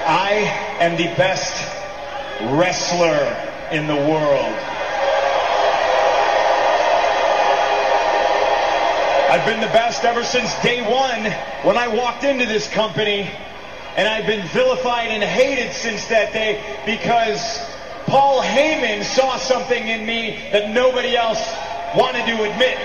I am the best wrestler in the world. I've been the best ever since day one when I walked into this company, and I've been vilified and hated since that day because Paul Heyman saw something in me that nobody else wanted to admit.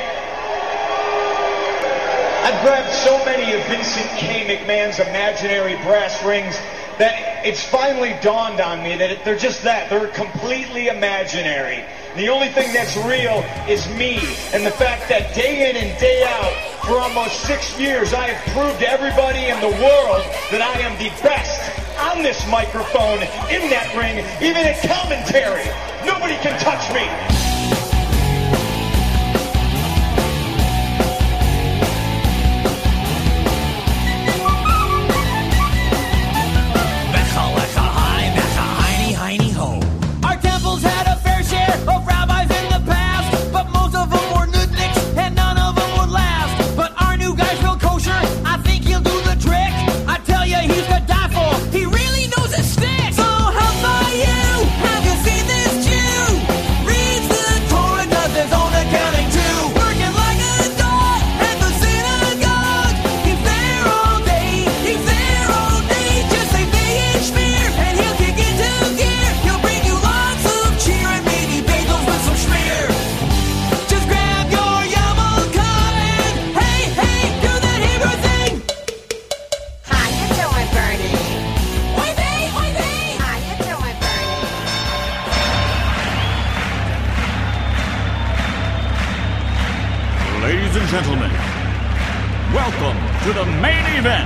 I've grabbed so many of Vincent K. McMahon's imaginary brass rings that it's finally dawned on me that they're just that. They're completely imaginary. The only thing that's real is me, and the fact that day in and day out, for almost 6 years, I have proved to everybody in the world that I am the best on this microphone, in that ring, even at commentary. Nobody can touch me. Ladies and gentlemen, welcome to the main event.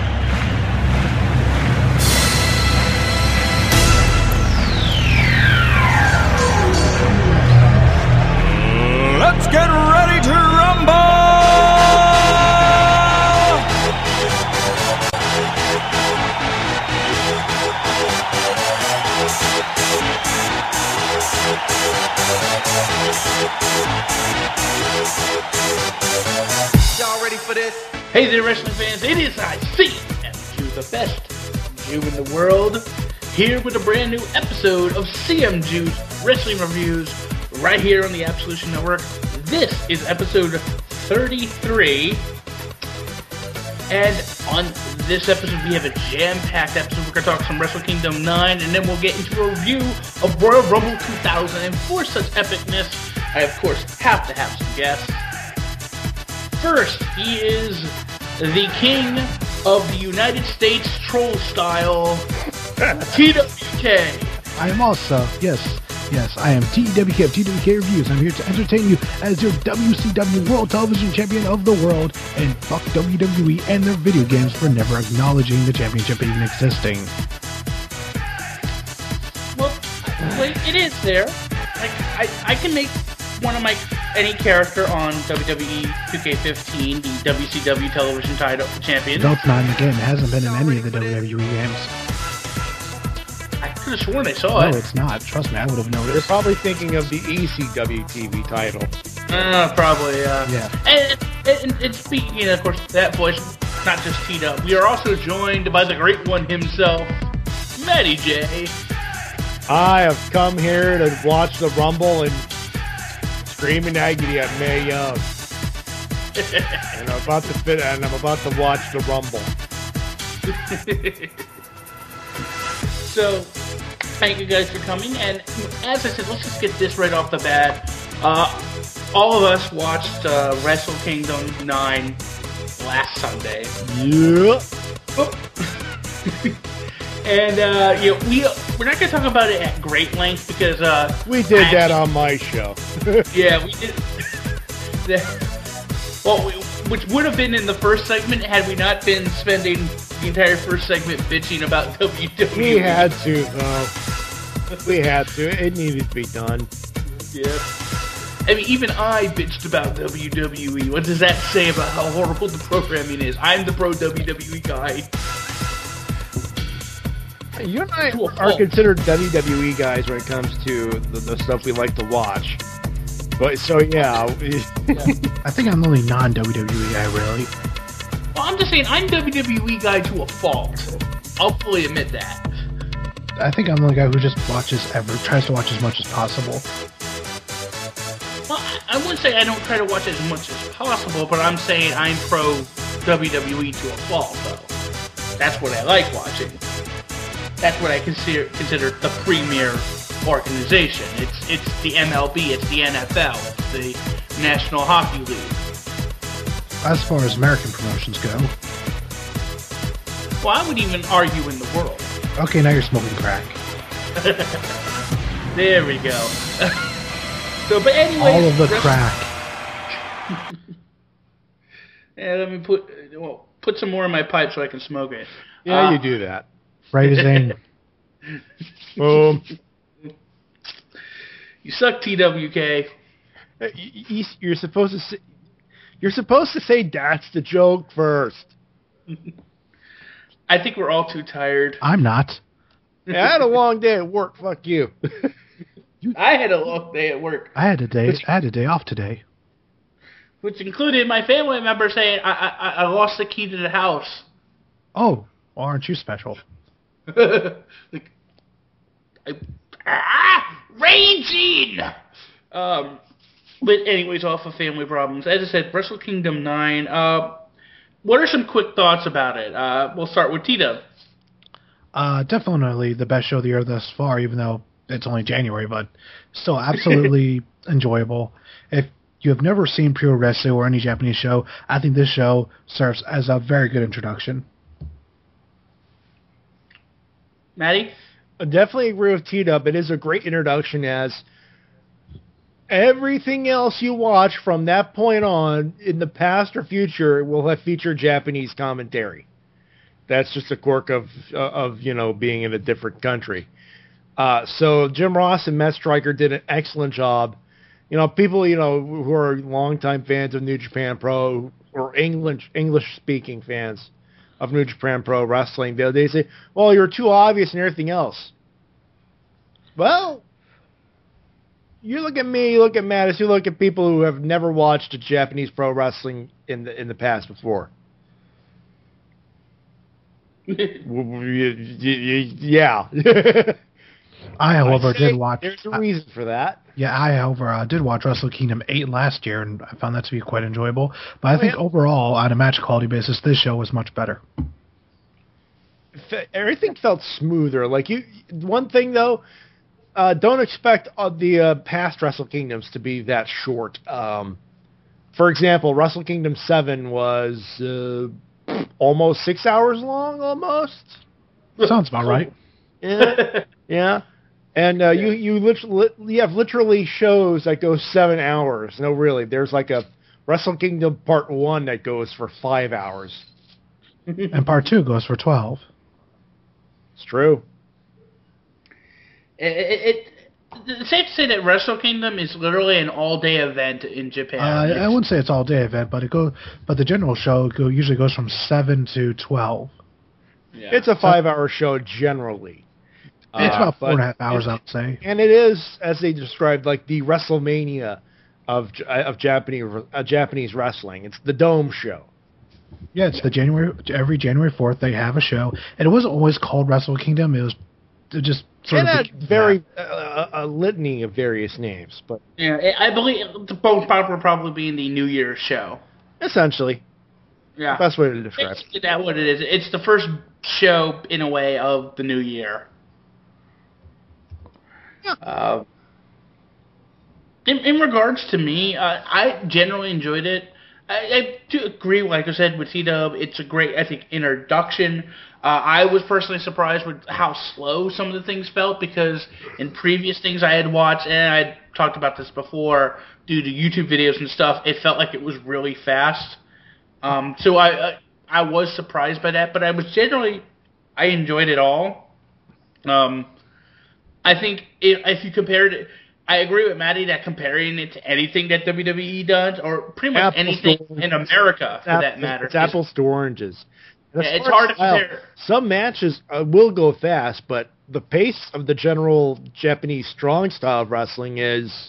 Let's get ready to rumble! Y'all ready for this? Hey there, wrestling fans. It is I, CMJew, the best Jew in the world, here with a brand new episode of CMJew's Wrestling Reviews right here on the Absolution Network. This is episode 33. And on this episode, we have a jam-packed episode. We're going to talk some Wrestle Kingdom 9, and then we'll get into a review of Royal Rumble 2000. And for such epicness, I, of course, have to have some guests. First, he is the king of the United States troll style, TWK. I am also, yes, I am TWK of TWK Reviews. I'm here to entertain you as your WCW World Television Champion of the world, and fuck WWE and their video games for never acknowledging the championship even existing. Well, it is there. Like, I can make one of my any character on WWE 2K15, the WCW Television Title Champion. No, it's not in the game. It hasn't been in any of the WWE games. I could have sworn I saw it. No, it's not. Trust me, I would have noticed. You're probably thinking of the ECW TV title. Probably, yeah. And speaking, of course, that voice, not just T-Dub, we are also joined by the great one himself, Matty J. I have come here to watch the Rumble and scream in agony at Mae Young. and I'm about to watch the Rumble. So, thank you guys for coming, and as I said, let's just get this right off the bat. All of us watched Wrestle Kingdom 9 last Sunday. Yeah. And we're not going to talk about it at great length because we did that on my show. Yeah, we did. Which would have been in the first segment had we not been spending the entire first segment bitching about WWE. We had to, though. We had to. It needed to be done. Yeah. I mean, even I bitched about WWE. What does that say about how horrible the programming is? I'm the pro WWE guy. You and I are considered WWE guys when it comes to the stuff we like to watch. But so yeah. I think I'm the only non-WWE guy, really. Well, I'm just saying I'm WWE guy to a fault. I'll fully admit that. I think I'm the guy who just tries to watch as much as possible. Well, I wouldn't say I don't try to watch as much as possible, but I'm saying I'm pro WWE to a fault, though. That's what I like watching. That's what I consider the premier organization. It's the MLB, it's the NFL, it's the National Hockey League. As far as American promotions go. Well, I would even argue in the world. Okay, now you're smoking crack. There we go. So, but anyway, all of the crack. Yeah, let me put some more in my pipe so I can smoke it. Yeah, you do that. Right as aim. Boom. You suck, TWK. You're supposed to say that's the joke first. I think we're all too tired. I'm not. Yeah, I had a long day at work. Fuck you. I had a long day at work. I had a day off today. Which included my family member saying, I lost the key to the house. Oh, well, aren't you special? Raging! But anyways, off of family problems. As I said, Wrestle Kingdom 9. What are some quick thoughts about it? We'll start with Tito. Definitely the best show of the year thus far, even though it's only January, but still absolutely enjoyable. If you have never seen Pro Wrestling or any Japanese show, I think this show serves as a very good introduction. Maddie? I definitely agree with T-Dub. It is a great introduction, as everything else you watch from that point on, in the past or future, will have featured Japanese commentary. That's just a quirk of being in a different country. So Jim Ross and Matt Stryker did an excellent job. People who are longtime fans of New Japan Pro or English-speaking fans of New Japan Pro Wrestling, they say, well, you're too obvious and everything else. Well, you look at me, you look at Mattis, you look at people who have never watched a Japanese pro wrestling in the past before. Yeah. I, however, did watch... There's a reason for that. Yeah, I, however, did watch Wrestle Kingdom 8 last year, and I found that to be quite enjoyable. But I think overall, on a match quality basis, this show was much better. Everything felt smoother. One thing, though, don't expect the past Wrestle Kingdoms to be that short. For example, Wrestle Kingdom 7 was almost 6 hours long, almost. Sounds about right. Yeah. Yeah. And you have literally shows that go 7 hours. No, really. There's like a Wrestle Kingdom Part 1 that goes for 5 hours. And Part 2 goes for 12. It's true. It's safe to say that Wrestle Kingdom is literally an all-day event in Japan. I wouldn't say it's all-day event, but the general show usually goes from 7 to 12. Yeah. It's a 5-hour show generally. It's about 4.5 hours, I would say. And it is, as they described, like the WrestleMania of Japanese wrestling. It's the Dome show. Yeah, it's every January 4th they have a show, and it wasn't always called Wrestle Kingdom. It was just sort of a litany of various names, but yeah, I believe the most popular probably being the New Year's show. Essentially, yeah, best way to describe it. Basically, that's what it is. It's the first show in a way of the new year. Yeah. In regards to me, I generally enjoyed it. I do agree, like I said, with T-Dub. It's a great, I think, introduction. I was personally surprised with how slow some of the things felt, because in previous things I had watched, and I talked about this before, due to YouTube videos and stuff, it felt like it was really fast. So I was surprised by that, but I enjoyed it all. I think if you compared it, I agree with Maddie that comparing it to anything that WWE does, or pretty much anything in America for that matter, it's apples to oranges. Yeah, it's hard to compare. Some matches will go fast, but the pace of the general Japanese strong style of wrestling is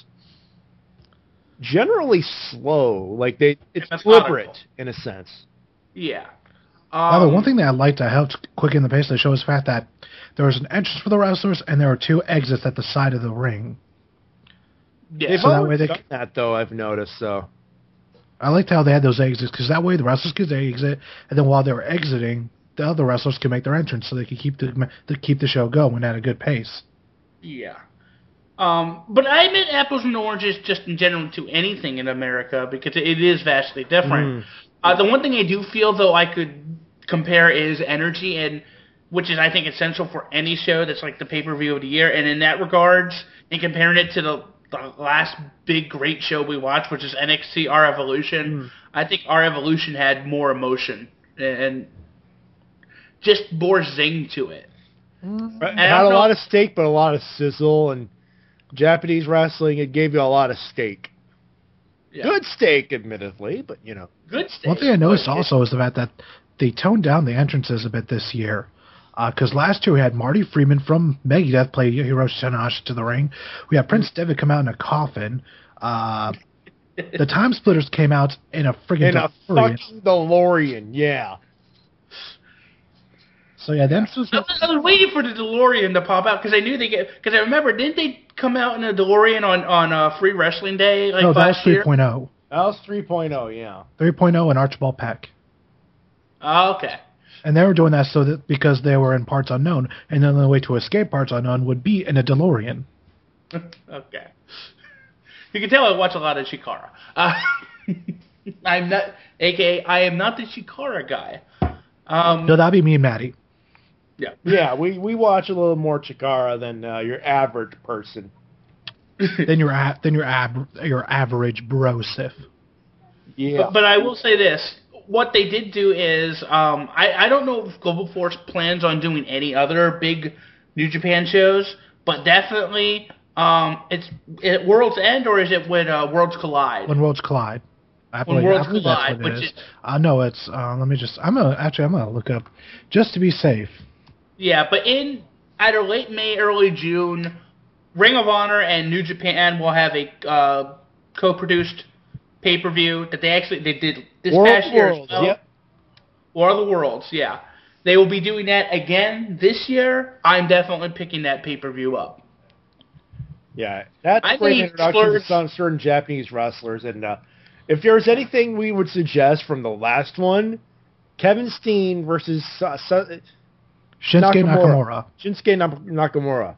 generally slow. Like it's deliberate in a sense. Yeah. By the way, one thing that I liked that helped quicken the pace of the show is the fact that there was an entrance for the wrestlers and there were 2 exits at the side of the ring. Yeah. They've So that always way done that, though, I've noticed, so. I liked how they had those exits because that way the wrestlers could exit, and then while they were exiting, the other wrestlers could make their entrance so they could keep the show going at a good pace. Yeah. But I admit apples and oranges just in general to anything in America because it is vastly different. The one thing I do feel, though, I could compare is energy, and which is, I think, essential for any show that's like the pay-per-view of the year. And in that regards, in comparing it to the last big great show we watched, which is NXT Our Evolution, I think Our Evolution had more emotion and just more zing to it. It had a lot of steak, but a lot of sizzle, and Japanese wrestling, it gave you a lot of steak. Yeah. Good steak, admittedly, but, Good steak. One thing I noticed also is the fact that they toned down the entrances a bit this year. Because last year we had Marty Freeman from Megadeth play Hiroshi Tanahashi to the ring. We had Prince Devitt come out in a coffin. The Time Splitters came out in a friggin' In a DeLorean. fucking DeLorean, yeah. So yeah, the entrances I was waiting for the DeLorean to pop out because I knew because I remember, didn't they come out in a DeLorean on Free Wrestling Day no, that was last year? 3.0. That was 3.0, yeah. 3.0 and Archibald Peck. Oh, okay. And they were doing that so that because they were in Parts Unknown, and the only way to escape Parts Unknown would be in a DeLorean. Okay. You can tell I watch a lot of Chikara. I'm not, aka I am not the Chikara guy. No, that'd be me and Maddie. Yeah. Yeah, we watch a little more Chikara than your average person. Then your average bro Sif. Yeah. But I will say this. What they did do is, I don't know if Global Force plans on doing any other big New Japan shows, but definitely, it's at World's End, or is it when Worlds Collide? When Worlds Collide. I When believe Worlds that's Collide, what it which is. is... No, it's, I'm gonna look up, just to be safe. Yeah, but in either late May, early June, Ring of Honor and New Japan will have a co-produced pay-per-view that they did this past year. Worlds, yep. War of the Worlds, yeah. They will be doing that again this year. I'm definitely picking that pay-per-view up. Yeah, that's I a great think introduction to Splurge- some certain Japanese wrestlers. And if there's anything we would suggest from the last one, Kevin Steen versus Shinsuke Nakamura. Shinsuke Nakamura.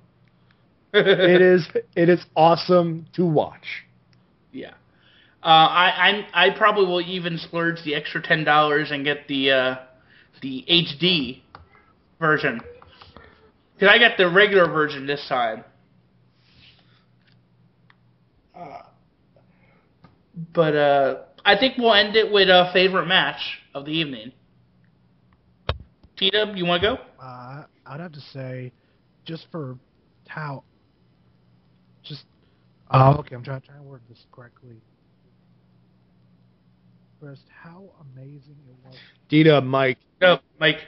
It is awesome to watch. Yeah. I probably will even splurge the extra $10 and get the HD version. Because I got the regular version this time. But I think we'll end it with a favorite match of the evening. T-Dub, you want to go? I'd have to say, just for how... okay, I'm trying to word this correctly. Just how amazing it was. D-Dub, Mike. No, Mike.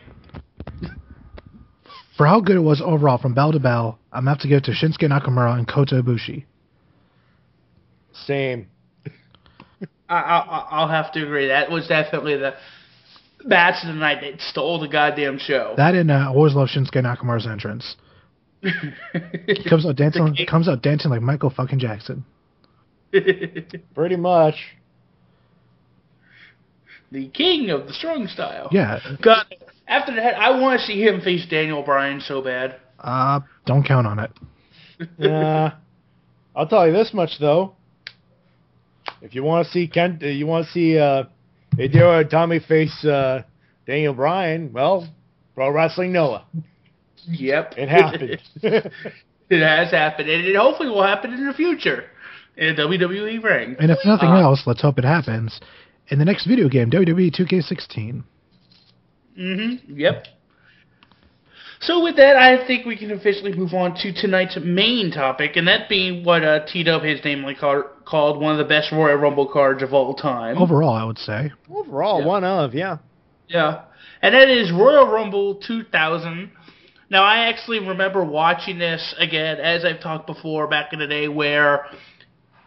For how good it was overall from bell to bell, I'm going to have to give it to Shinsuke Nakamura and Kota Ibushi. Same. I'll have to agree. That was definitely the match of the night that stole the goddamn show. That and I always love Shinsuke Nakamura's entrance. He comes out dancing like Michael fucking Jackson. Pretty much. The king of the strong style. Yeah. God, after that, I want to see him face Daniel Bryan so bad. Don't count on it. Yeah. I'll tell you this much though. If you want to see Hideo Itami face Daniel Bryan, well, Pro Wrestling Noah. Yep. It happened. It has happened, and it hopefully will happen in the future in a WWE ring. And if nothing else, let's hope it happens in the next video game, WWE 2K16. Yep. So with that, I think we can officially move on to tonight's main topic, and that being what T-Dub has namely called one of the best Royal Rumble cards of all time. Overall, I would say. Overall, Yeah. one of, yeah. Yeah. And that is Royal Rumble 2000. Now, I actually remember watching this, again, as I've talked before back in the day, where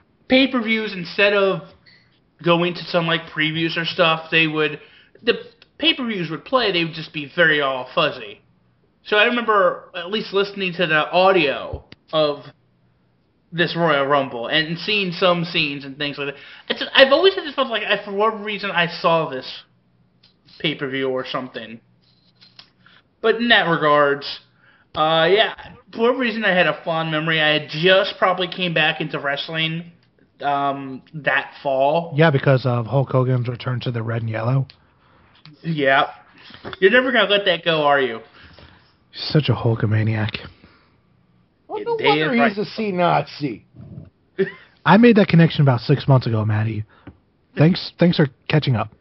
pay-per-views, instead of going to some, like, previews or stuff, they would... pay-per-views would play, they would just be very all fuzzy. So I remember at least listening to the audio of this Royal Rumble and seeing some scenes and things like that. I've always had this felt like for whatever reason I saw this pay-per-view or something. But in that regards, yeah, for whatever reason I had a fond memory. I had just probably came back into wrestling that fall. Yeah, because of Hulk Hogan's return to the red and yellow. Yeah. You're never going to let that go, are you? Such a Hulkamaniac. Well, no wonder he's a C-Nazi. I made that connection about 6 months ago, Matty. Thanks for catching up.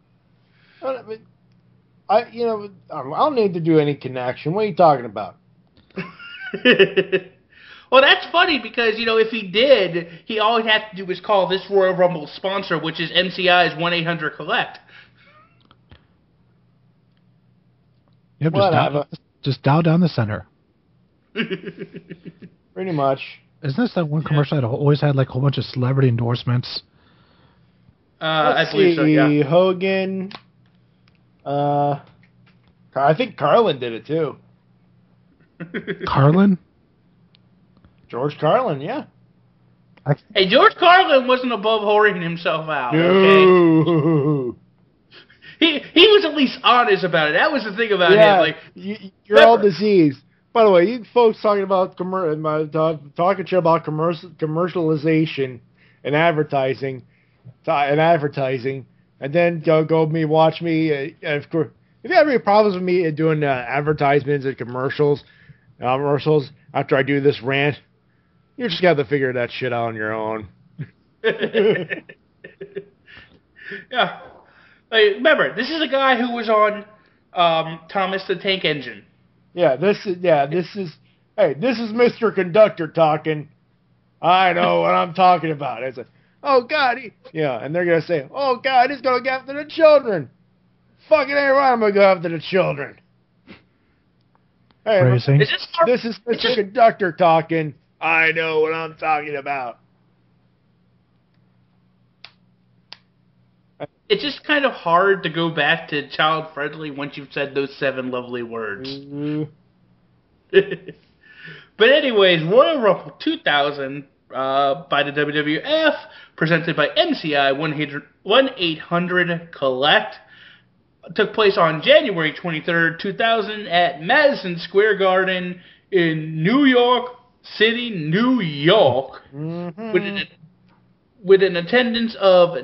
I don't need to do any connection. What are you talking about? Well, that's funny because, if he did, he all he'd have to do was call this Royal Rumble sponsor, which is MCI's 1-800-COLLECT. Yep, just dial down the center. Pretty much. Isn't this that one commercial that always had like a whole bunch of celebrity endorsements? I believe so, yeah. Hogan. I think Carlin did it too. Carlin? George Carlin, yeah. Hey, George Carlin wasn't above whoring himself out. No. Okay? He was at least honest about it. That was the thing about him. Like, you're all diseased. By the way, you folks talking about talking shit about commercialization and advertising, and then watch me. Of course, if you have any problems with me doing advertisements and commercials after I do this rant, you just got to figure that shit out on your own. Yeah. Like, remember, this is a guy who was on Thomas the Tank Engine. Yeah, this is Mr. Conductor talking. I know what I'm talking about. It's like, oh God, and they're gonna say, oh God, he's gonna go after the children. Fucking ain't right, I'm gonna go after the children. Hey, this is Mr. Conductor talking. I know what I'm talking about. It's just kind of hard to go back to child-friendly once you've said those 7 lovely words. Mm-hmm. But anyways, Royal Rumble 2000 by the WWF, presented by MCI 1-800-COLLECT, took place on January 23rd, 2000 at Madison Square Garden in New York City, New York, with an attendance of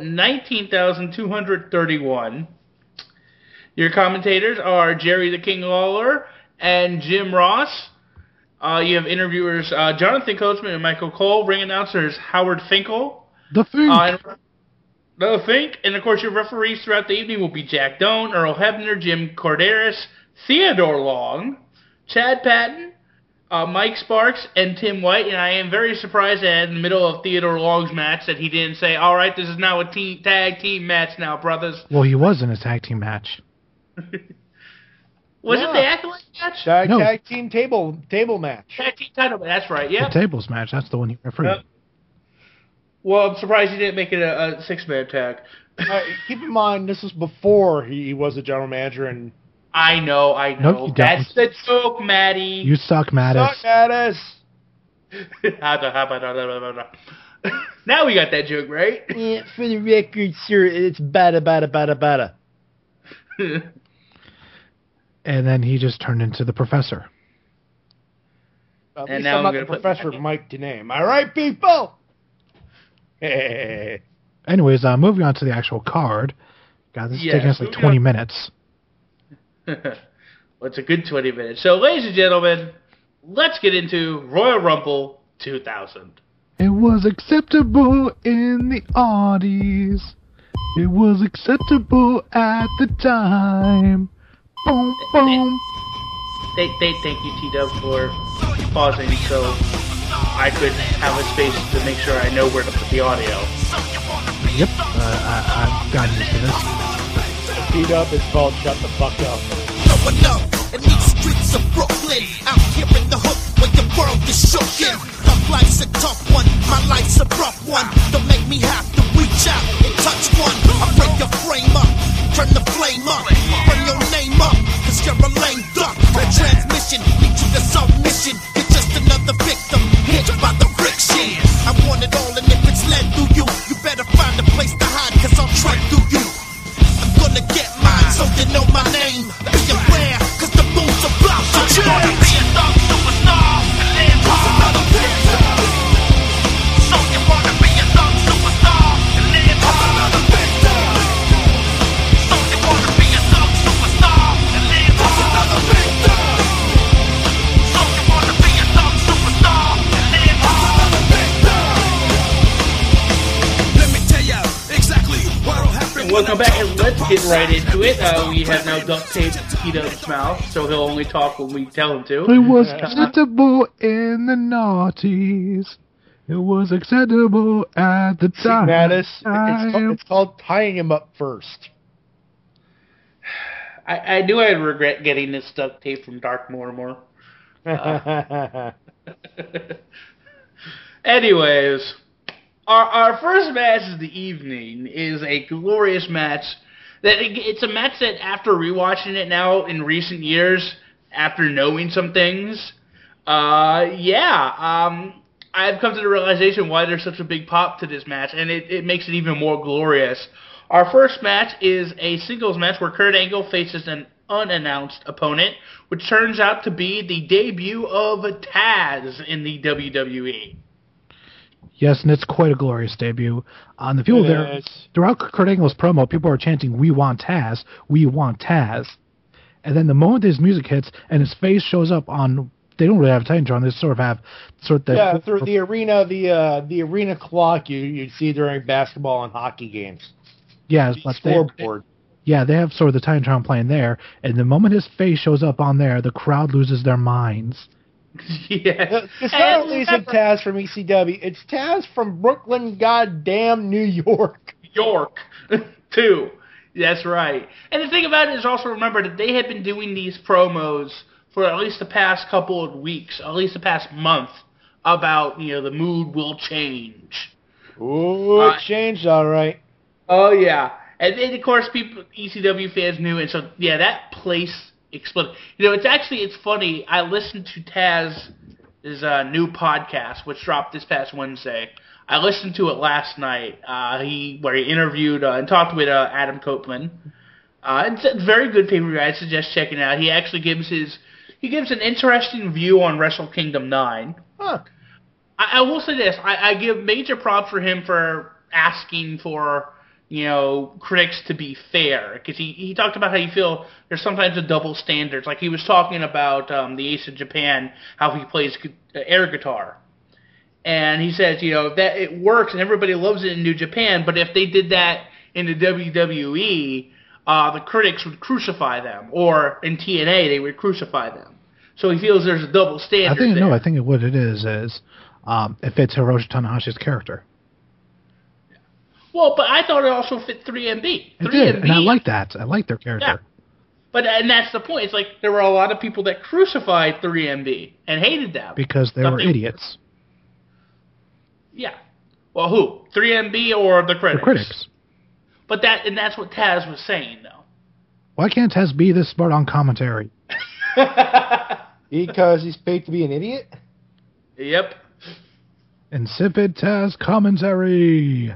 19,231. Your commentators are Jerry the King Lawler and Jim Ross. You have interviewers Jonathan Coachman and Michael Cole. Ring announcers Howard Finkel. The Fink. The Fink. And, of course, your referees throughout the evening will be Jack Doan, Earl Hebner, Jim Corderis, Theodore Long, Chad Patton, Mike Sparks, and Tim White, and I am very surprised that in the middle of Theodore Long's match that he didn't say, all right, this is now a tag team match now, brothers. Well, he was in a tag team match. Was it the Acolyte match? Tag team table match. Tag team title match, that's right, yeah. The tables match, that's the one he refereed. Well, I'm surprised he didn't make it a 6-man tag. Keep in mind, this was before he was a general manager and... I know. Nope, that's the joke, Matty. You suck, Mattis. Suck, Mattis. Now we got that joke, right? Yeah, for the record, sir, it's bada. And then he just turned into the professor. At least now I'm not the Professor Mike to name. All right, people? Anyways, moving on to the actual card. God, this is taking us like 20 minutes. Well, it's a good 20 minutes. So, ladies and gentlemen, let's get into Royal Rumble 2000. It was acceptable in the Audis. It was acceptable at the time. Boom, boom. Thank you, T-Dub, for pausing so I could have a space to make sure I know where to put the audio. Yep, I've gotten used to this. Beat up is called Shut the Fuck Up. Growing up in these streets of Brooklyn, out here in the hood where your world is shooken. Tough life's a tough one, my life's a rough one. Don't make me have to reach out and touch one. I break your frame up, turn the flame up. mission. You're just another victim hit by the friction. I want it all, and if it's led through you, you better find a place to hide, cause I'll tread through you. I'm gonna get mine, so you know my name. Be aware, cause the moves are about to change. Be a thug superstar and live hard. So you wanna be a thug superstar and live hard. So you wanna be a thug superstar and live hard. So you wanna be a thug superstar and live hard. Let me tell you exactly what'll happen. And welcome back, and let's get right into it. We have now duct taped Tito's mouth, so he'll only talk when we tell him to. It was acceptable in the noughties. It was acceptable at the time. It's called tying him up first. I knew I'd regret getting this duct tape from Dark Mortimer. Anyways, our first match of the evening is a glorious match. It's a match that, after rewatching it now in recent years, after knowing some things, I've come to the realization why there's such a big pop to this match, and it makes it even more glorious. Our first match is a singles match where Kurt Angle faces an unannounced opponent, which turns out to be the debut of Taz in the WWE. Yes, and it's quite a glorious debut. The people there, throughout Kurt Angle's promo, people are chanting, "We want Taz, we want Taz." And then the moment his music hits and his face shows up on, they don't really have a Titantron, they sort of have through the arena, the arena clock you'd see during basketball and hockey games. Yeah, but scoreboard. they have sort of the Titantron playing there, and the moment his face shows up on there, the crowd loses their minds. Yeah. It's not only is it Taz from ECW, it's Taz from Brooklyn, goddamn New York. York, too. That's right. And the thing about it is also remember that they had been doing these promos for at least the past couple of weeks, at least the past month, about, the mood will change. Ooh, it changed all right. Oh, yeah. And then, of course, ECW fans knew, and so, that place exploded. It's funny, I listened to Taz's new podcast, which dropped this past Wednesday. I listened to it last night, where he interviewed and talked with Adam Copeland. It's a very good pay-per-view. I suggest checking it out. He actually gives an interesting view on Wrestle Kingdom 9. Huh. I will say this. I give major props for him for asking for, critics to be fair. Because he talked about how you feel there's sometimes a double standards. Like he was talking about the Ace of Japan, how he plays air guitar. And he says, that it works and everybody loves it in New Japan, but if they did that in the WWE, the critics would crucify them. Or in TNA, they would crucify them. So he feels there's a double standard there. I think what it is it fits Hiroshi Tanahashi's character. Well, but I thought it also fit 3MB. It did, and I like that. I like their character. Yeah. And that's the point. It's like there were a lot of people that crucified 3MB and hated them. Because they were idiots. Yeah. Well, who? 3MB or the critics? The critics. But that's what Taz was saying, though. Why can't Taz be this smart on commentary? Because he's paid to be an idiot? Yep. Insipid Taz commentary.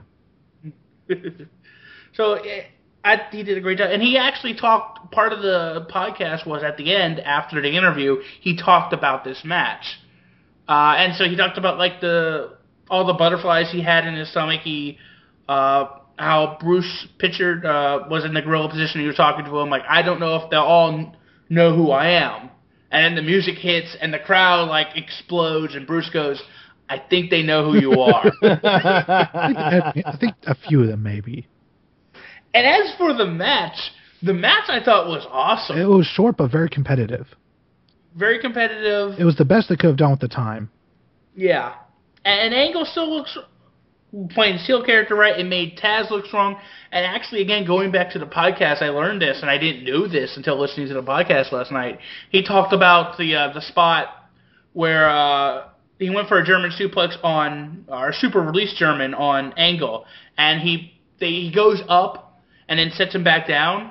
So he did a great job, and he actually talked. Part of the podcast was at the end after the interview. He talked about this match, and so he talked about all the butterflies he had in his stomach. How Bruce Pritchard was in the gorilla position. He was talking to him like, I don't know if they'll all know who I am. And then the music hits and the crowd explodes, and Bruce goes, I think they know who you are. I think a few of them maybe. And as for the match I thought was awesome. It was short but very competitive. Very competitive. It was the best they could have done with the time. Yeah. And Angle still looks, playing the heel character right, it made Taz look strong. And actually, again, going back to the podcast, I learned this, and I didn't know this until listening to the podcast last night. He talked about the spot where he went for a German suplex or super release German on Angle, and he goes up and then sets him back down.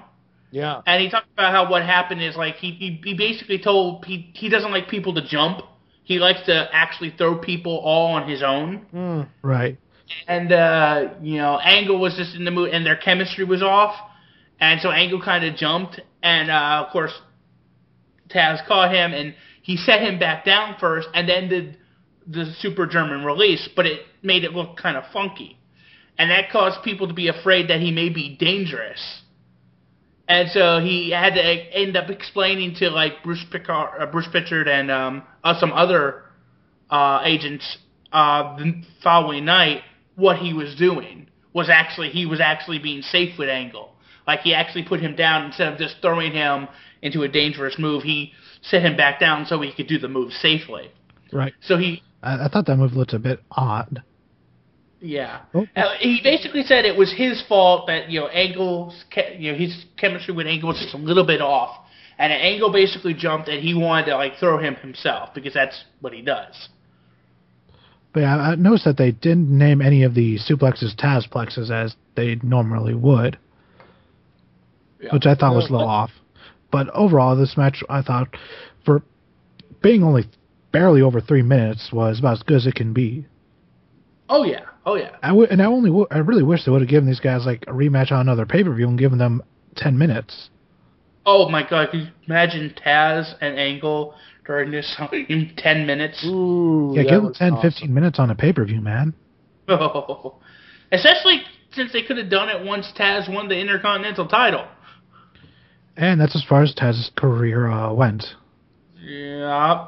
Yeah. And he talked about how what happened is like he basically told he doesn't like people to jump. He likes to actually throw people all on his own. Right. And Angle was just in the mood, and their chemistry was off, and so Angle kind of jumped, and of course Taz caught him, and he set him back down first, and then did the Super German release, but it made it look kind of funky, and that caused people to be afraid that he may be dangerous. And so he had to end up explaining to like Bruce Pritchard and some other agents the following night what he was doing he was actually being safe with Angle. Like he actually put him down instead of just throwing him into a dangerous move. He set him back down so he could do the move safely. Right. So I thought that move looked a bit odd. Yeah. Oh. He basically said it was his fault that Angle's his chemistry with Angle was just a little bit off, and Angle basically jumped and he wanted to like throw him himself because that's what he does. But yeah, I noticed that they didn't name any of the suplexes Tazplexes as they normally would, which I thought was a little off. But overall, this match, I thought, for being only barely over 3 minutes, was about as good as it can be. Oh yeah. I really wish they would have given these guys like a rematch on another pay-per-view and given them 10 minutes. Oh my God! Could you imagine Taz and Angle during this in 10 minutes? Ooh, yeah, give them 10, 15 minutes on a pay-per-view, man. Oh. Especially since they could have done it once Taz won the Intercontinental title. And that's as far as Taz's career went. Yeah.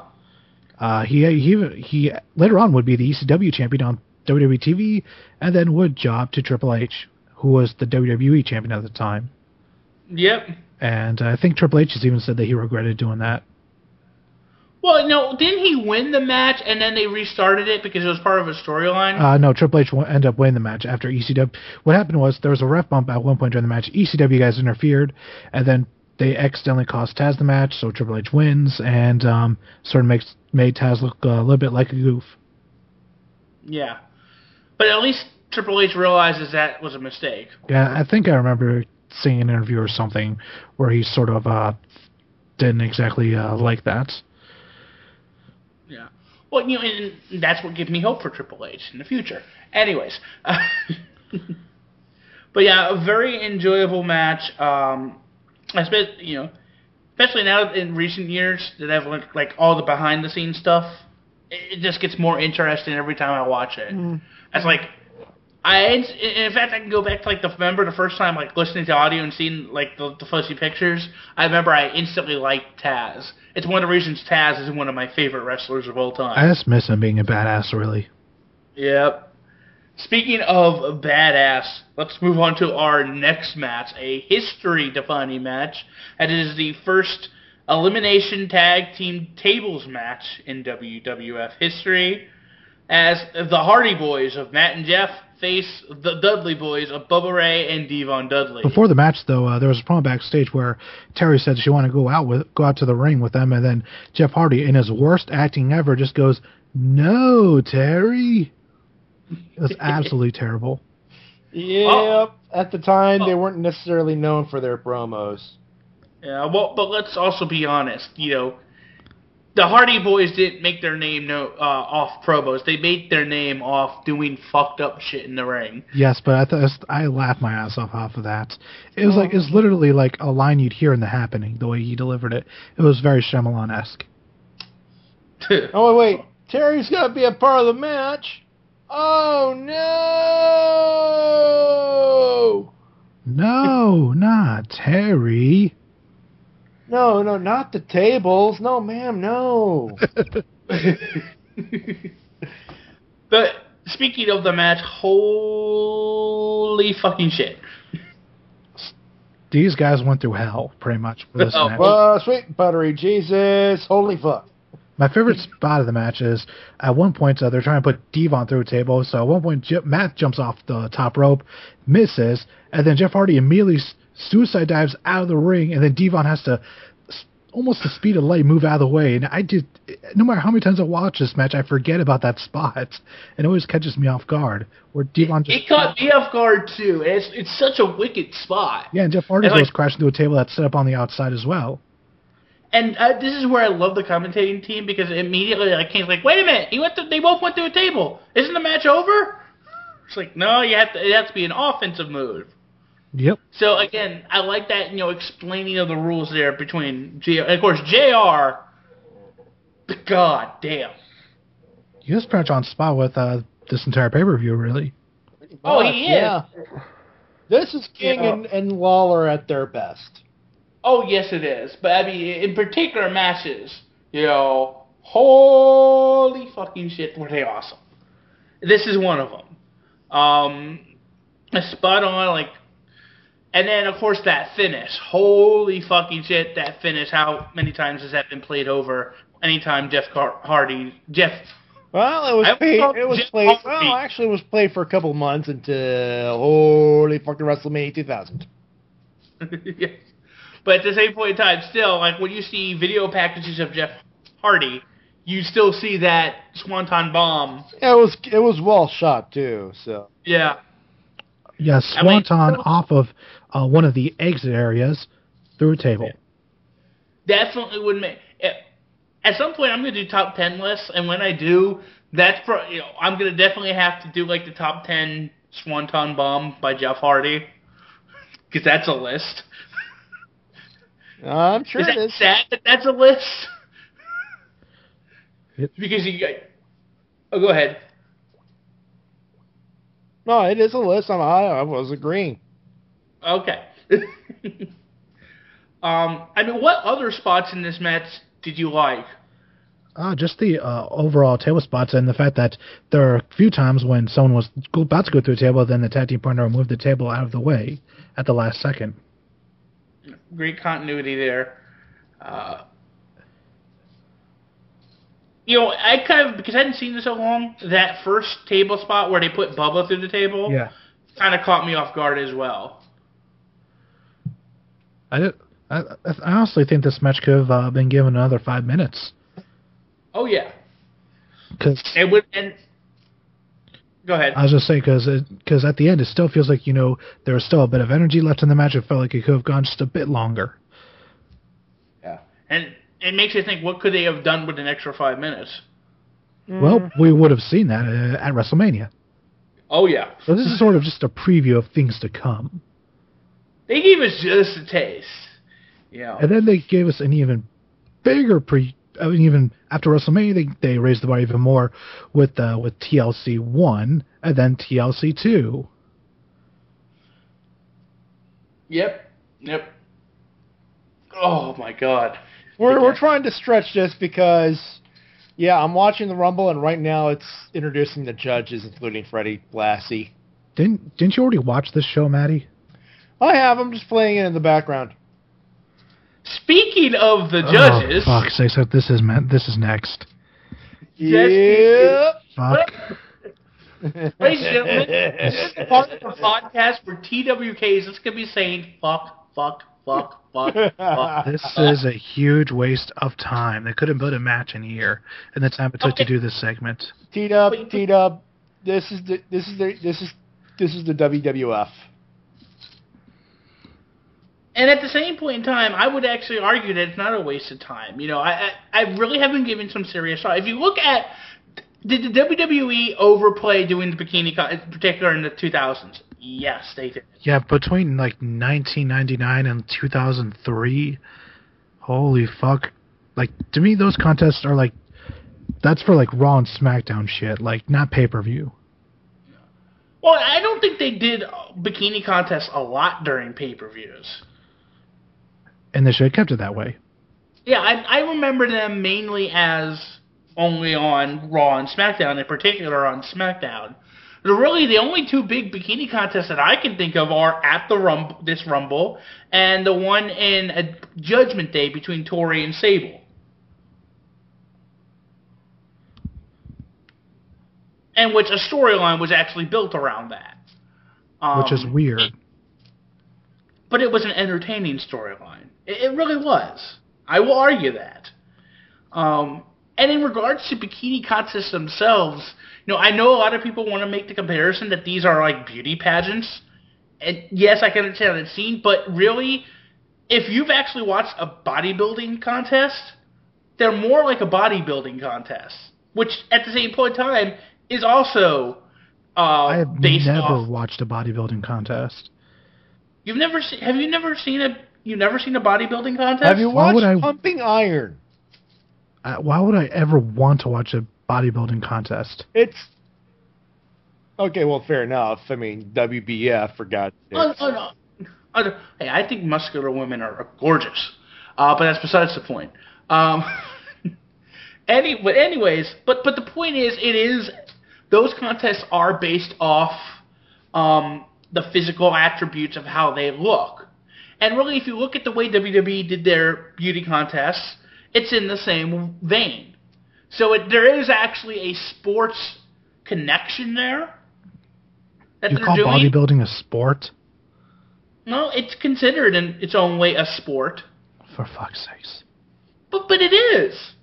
He later on would be the ECW champion on WWE TV, and then would job to Triple H, who was the WWE champion at the time. Yep. And I think Triple H has even said that he regretted doing that. Well, no, didn't he win the match and then they restarted it because it was part of a storyline? No, Triple H ended up winning the match after ECW. What happened was there was a ref bump at one point during the match. ECW guys interfered, and then they accidentally cost Taz the match, so Triple H wins, and sort of made Taz look a little bit like a goof. Yeah. But at least Triple H realizes that was a mistake. Yeah, I think I remember seeing an interview or something where he sort of didn't exactly like that. Yeah. Well, and that's what gives me hope for Triple H in the future. Anyways. But yeah, a very enjoyable match. Especially now in recent years that I've looked like all the behind the scenes stuff, it just gets more interesting every time I watch it. It's like in fact I can go back to like remember the first time like listening to audio and seeing like the fuzzy pictures. I remember I instantly liked Taz. It's one of the reasons Taz is one of my favorite wrestlers of all time. I just miss him being a badass, really. Yep. Speaking of badass, let's move on to our next match, a history-defining match. And it is the first elimination tag team tables match in WWF history, as the Hardy Boys of Matt and Jeff face the Dudley Boys of Bubba Ray and Devon Dudley. Before the match, though, there was a promo backstage where Terry said she wanted to go out to the ring with them, and then Jeff Hardy, in his worst acting ever, just goes, "No, Terry." It was absolutely terrible. Yep. At the time, they weren't necessarily known for their promos. Yeah, well, but let's also be honest. The Hardy Boys didn't make their name off promos. They made their name off doing fucked up shit in the ring. Yes, but I laughed my ass off of that. It was it's literally like a line you'd hear in The Happening, the way he delivered it. It was very Shyamalan-esque. Oh, wait. Terry's got to be a part of the match. Oh, no! No, not Terry. No, not the tables. No, ma'am, no. But speaking of the match, holy fucking shit. These guys went through hell, pretty much, for this match. Well, sweet buttery Jesus, holy fuck. My favorite spot of the match is, at one point, they're trying to put Devon through a table, so at one point, Matt jumps off the top rope, misses, and then Jeff Hardy immediately suicide dives out of the ring, and then Devon has to almost the speed of light move out of the way, and no matter how many times I watch this match, I forget about that spot, and it always catches me off guard. Where Devon just it caught me off guard too. It's such a wicked spot. Yeah, and Jeff Hardy goes crashing into a table that's set up on the outside as well. And this is where I love the commentating team, because immediately Kane's like, wait a minute, they both went through a table. Isn't the match over? It's like, no, it has to be an offensive move. Yep. So again, I like that, explaining of the rules there between and of course JR. God damn. He was pretty much on spot with this entire pay-per-view, really. Oh, he is. Yeah. This is King and Lawler at their best. Oh, yes, it is. But, I mean, in particular matches, holy fucking shit, were they awesome. This is one of them. Spot on, and then, of course, that finish. Holy fucking shit, that finish. How many times has that been played over? Anytime Jeff Hardy... Well, it was played for a couple months until holy fucking WrestleMania 2000. Yeah. But at the same point in time, still, when you see video packages of Jeff Hardy, you still see that Swanton Bomb. Yeah, it was well shot too. So yeah. Yes, Swanton off of one of the exit areas through a table. Definitely would make. At some point, I'm going to do top 10 lists, and when I do, I'm going to definitely have to do the top 10 Swanton Bomb by Jeff Hardy, because that's a list. I'm sure it is. Is that sad that that's a list? Yep. Because go ahead. No, it is a list. I was agreeing. Okay. What other spots in this match did you like? Just the overall table spots, and the fact that there are a few times when someone was about to go through a table, then the tag team partner moved the table out of the way at the last second. Great continuity there. I because I hadn't seen this so long, that first table spot where they put Bubba through the table, kind of caught me off guard as well. I honestly think this match could have been given another 5 minutes. Oh yeah. Go ahead. I was just saying because at the end it still feels like there was still a bit of energy left in the match. It felt like it could have gone just a bit longer. Yeah, and it makes you think, what could they have done with an extra 5 minutes? Well, we would have seen that at WrestleMania. Oh yeah. So this is sort of just a preview of things to come. They gave us just a taste. Yeah. And then they gave us an even bigger even after WrestleMania, they raised the bar even more with TLC 1 and then TLC 2. Yep. Oh my God. We're trying to stretch this because, I'm watching the Rumble, and right now it's introducing the judges, including Freddie Blassie. Didn't you already watch this show, Maddie? I have. I'm just playing it in the background. Speaking of the judges... Oh, fuck's sake, so this is next. Yeah. Fuck. Ladies and gentlemen, this is part of the podcast where TWKs is going to be saying, fuck. This is a huge waste of time. They couldn't put a match in here in the time it took to do this segment. T-Dub, this is the WWF. And at the same point in time, I would actually argue that it's not a waste of time. I really have been giving some serious thought. If you look at, did the WWE overplay doing the bikini, in particular in the 2000s? Yes, they did. Yeah, between 1999 and 2003, holy fuck. To me, those contests are that's for Raw and SmackDown shit, not pay-per-view. Well, I don't think they did bikini contests a lot during pay-per-views. And they should have kept it that way. Yeah, I remember them mainly as only on Raw and SmackDown, in particular on SmackDown. Really, the only two big bikini contests that I can think of are at this Rumble and the one in Judgment Day between Tori and Sable. And which a storyline was actually built around that. Which is weird. But it was an entertaining storyline. It really was. I will argue that. And in regards to bikini contests themselves, I know a lot of people want to make the comparison that these are like beauty pageants. And yes, I can understand that scene, but really, if you've actually watched a bodybuilding contest, they're more like a bodybuilding contest, which at the same point in time is also I have based never off. watched a bodybuilding contest. You've never seen? Have you never seen a bodybuilding contest? Have you Why would watched I- Pumping Iron? Why would I ever want to watch a bodybuilding contest? It's okay. Well, fair enough. I mean, WBF for God's sake. No. Hey, I think muscular women are gorgeous, but that's besides the point. Anyways, but the point is, those contests are based off the physical attributes of how they look, and really, if you look at the way WWE did their beauty contests, it's in the same vein. So there is actually a sports connection there that You they're call doing. bodybuilding a sport? No, it's considered in its own way a sport. For fuck's sakes. But it is.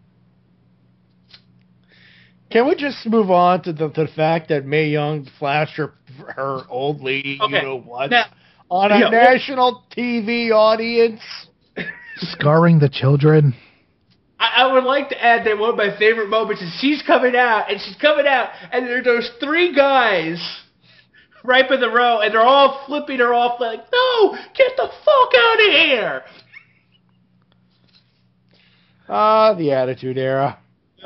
Can we just move on to the fact that Mae Young flashed her old lady, Okay. you know what, Now, on a yeah, national TV audience? Scarring the children? I would like to add that one of my favorite moments is she's coming out, and there are those three guys right in the row, and they're all flipping her off like, no, get the fuck out of here. The Attitude Era.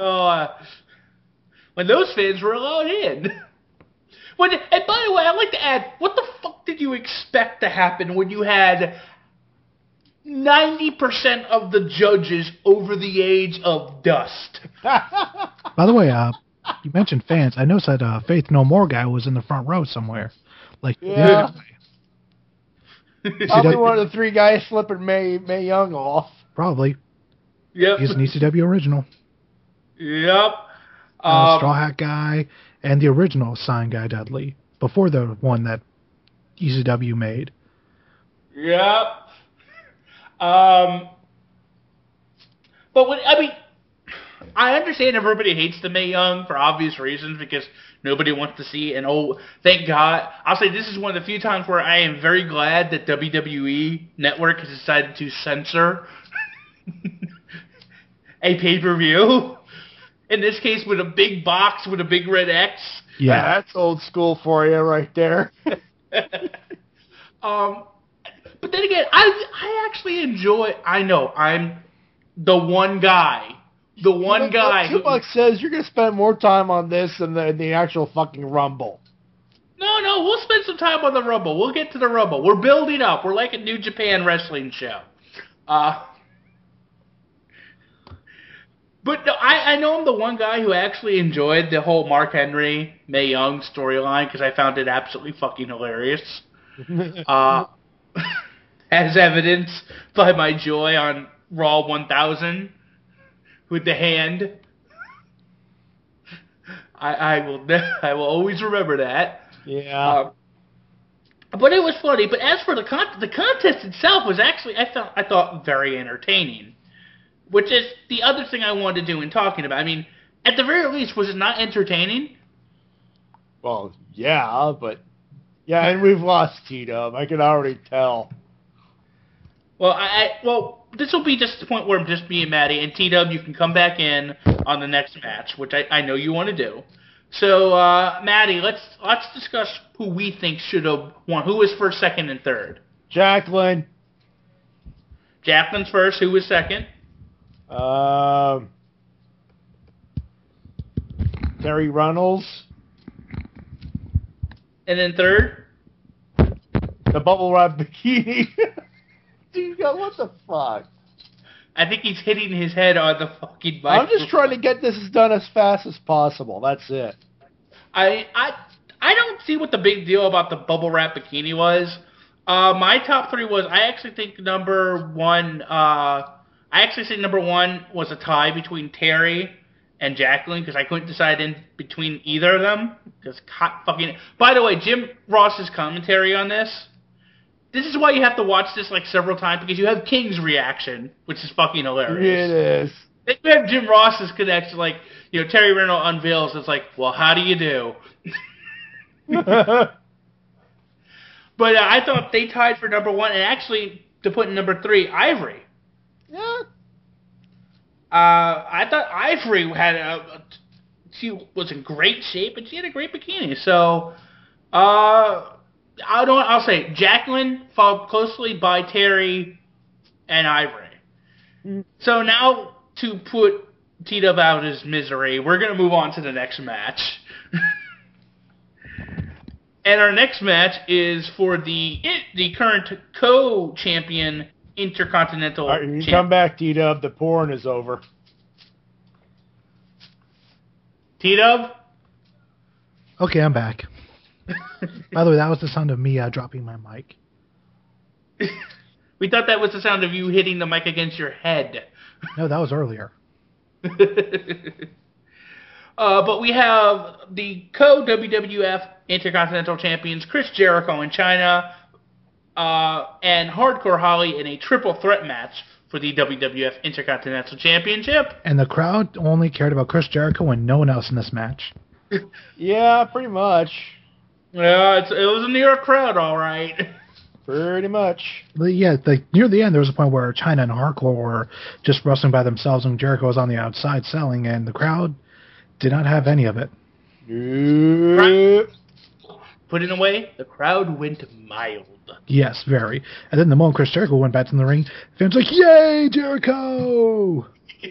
When those fans were allowed in. And by the way, I'd like to add, what the fuck did you expect to happen when you had 90% of the judges over the age of dust? By the way, you mentioned fans. I noticed that Faith No More guy was in the front row somewhere. Like, Yeah. See, Probably that- one of the three guys flipping Mae Young off. probably. Yep. He's an ECW original. Yep. Straw Hat guy and the original sign guy Dudley before the one that ECW made. Yep. But I understand everybody hates the Mae Young for obvious reasons because nobody wants to see an old. Thank God. I'll say this is one of the few times where I am very glad that WWE Network has decided to censor a pay-per-view. In this case, with a big box with a big red X. Yeah. That's old school for you right there. But then again, I actually enjoy. I know I'm the one guy. The one guy. $2 says you're going to spend more time on this than the actual fucking Rumble. No, we'll spend some time on the Rumble. We'll get to the Rumble. We're building up. We're like a New Japan wrestling show. But no, I know I'm the one guy who actually enjoyed the whole Mark Henry, Mae Young storyline because I found it absolutely fucking hilarious. As evidenced by my joy on Raw 1000 with the hand. I will always remember that. Yeah. But it was funny. But as for the contest itself was actually I thought very entertaining, which is the other thing I wanted to do in talking about. I mean, at the very least, was it not entertaining? Well, yeah, but yeah, and we've lost T-Dub. I can already tell. Well, this will be just the point where I'm just being Maddie, and T-Dub, you can come back in on the next match, which I know you want to do. So, Maddie, let's discuss who we think should have won. Who was first, second, and third? Jacqueline. Jacqueline's first. Who was second? Terry Runnels. And then third? The bubble wrap bikini. Dude, what the fuck? I think he's hitting his head on the fucking mic. I'm just trying to get this done as fast as possible. That's it. I don't see what the big deal about the bubble wrap bikini was. My top three was I actually think number one was a tie between Terry and Jacqueline because I couldn't decide in between either of them. Because by the way, Jim Ross's commentary on this This is why you have to watch this like several times, because you have King's reaction, which is fucking hilarious. It is. Then you have Jim Ross's connection, like, Terry Reynolds unveils, it's like, well, how do you do? But I thought they tied for number 1, and actually, to put in number 3, Ivory. Yeah. I thought Ivory she was in great shape, and she had a great bikini. So, I'll say Jacqueline followed closely by Terry and Ivory. So now, to put T-Dub out of his misery, we're going to move on to the next match. And our next match is for the current co-champion Intercontinental All right, you can champion. come back, T-Dub. The porn is over. T-Dub? Okay, I'm back. By the way, that was the sound of me dropping my mic. We thought that was the sound of you hitting the mic against your head. No, that was earlier. But we have the co-WWF Intercontinental Champions Chris Jericho in China and Hardcore Holly in a triple threat match for the WWF Intercontinental Championship. And the crowd only cared about Chris Jericho and no one else in this match. Yeah, pretty much. Yeah, it was a New York crowd, all right. Pretty much. Yeah, near the end, there was a point where China and Hardcore were just wrestling by themselves, and Jericho was on the outside selling, and the crowd did not have any of it. Put it away, the crowd went mild. Yes, very. And then the moment Chris Jericho went back in the ring, fans were like, "Yay, Jericho!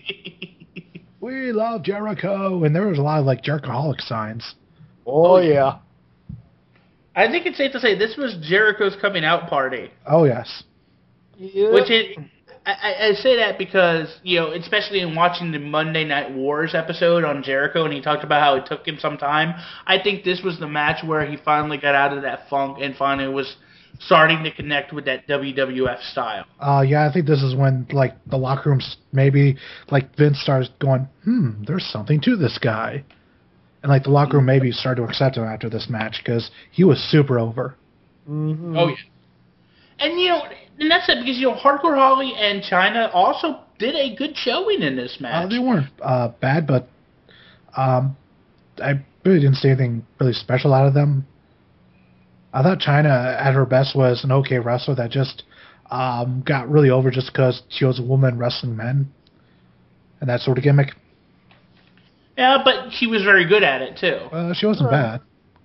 We love Jericho!" And there was a lot of like Jerichoholic signs. Oh, yeah. I think it's safe to say this was Jericho's coming out party. Oh yes. Yeah. Which I say that because, especially in watching the Monday Night Wars episode on Jericho, and he talked about how it took him some time, I think this was the match where he finally got out of that funk and finally was starting to connect with that WWF style. Yeah, I think this is when like the locker rooms maybe like Vince started going, there's something to this guy. And like the locker room maybe started to accept him after this match because he was super over. Mm-hmm. Oh, yeah. And, and that's it because, Hardcore Holly and China also did a good showing in this match. They weren't bad, but I really didn't see anything really special out of them. I thought China at her best was an okay wrestler that just got really over just because she was a woman wrestling men. And that sort of gimmick. Yeah, but she was very good at it, too. She wasn't bad.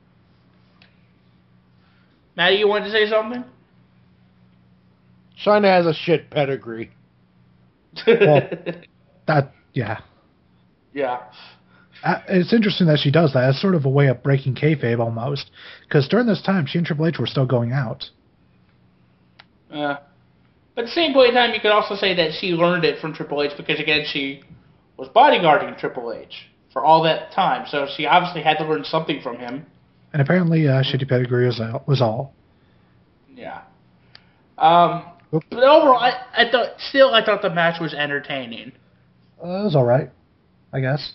Maddie, you wanted to say something? China has a shit pedigree. Well, yeah. Yeah. It's interesting that she does that. It's sort of a way of breaking kayfabe almost. Because during this time, she and Triple H were still going out. But at the same point in time, you could also say that she learned it from Triple H because, again, she was bodyguarding Triple H for all that time. So she obviously had to learn something from him. And apparently, shitty pedigree was all. Yeah. But overall, I thought the match was entertaining. It was all right, I guess.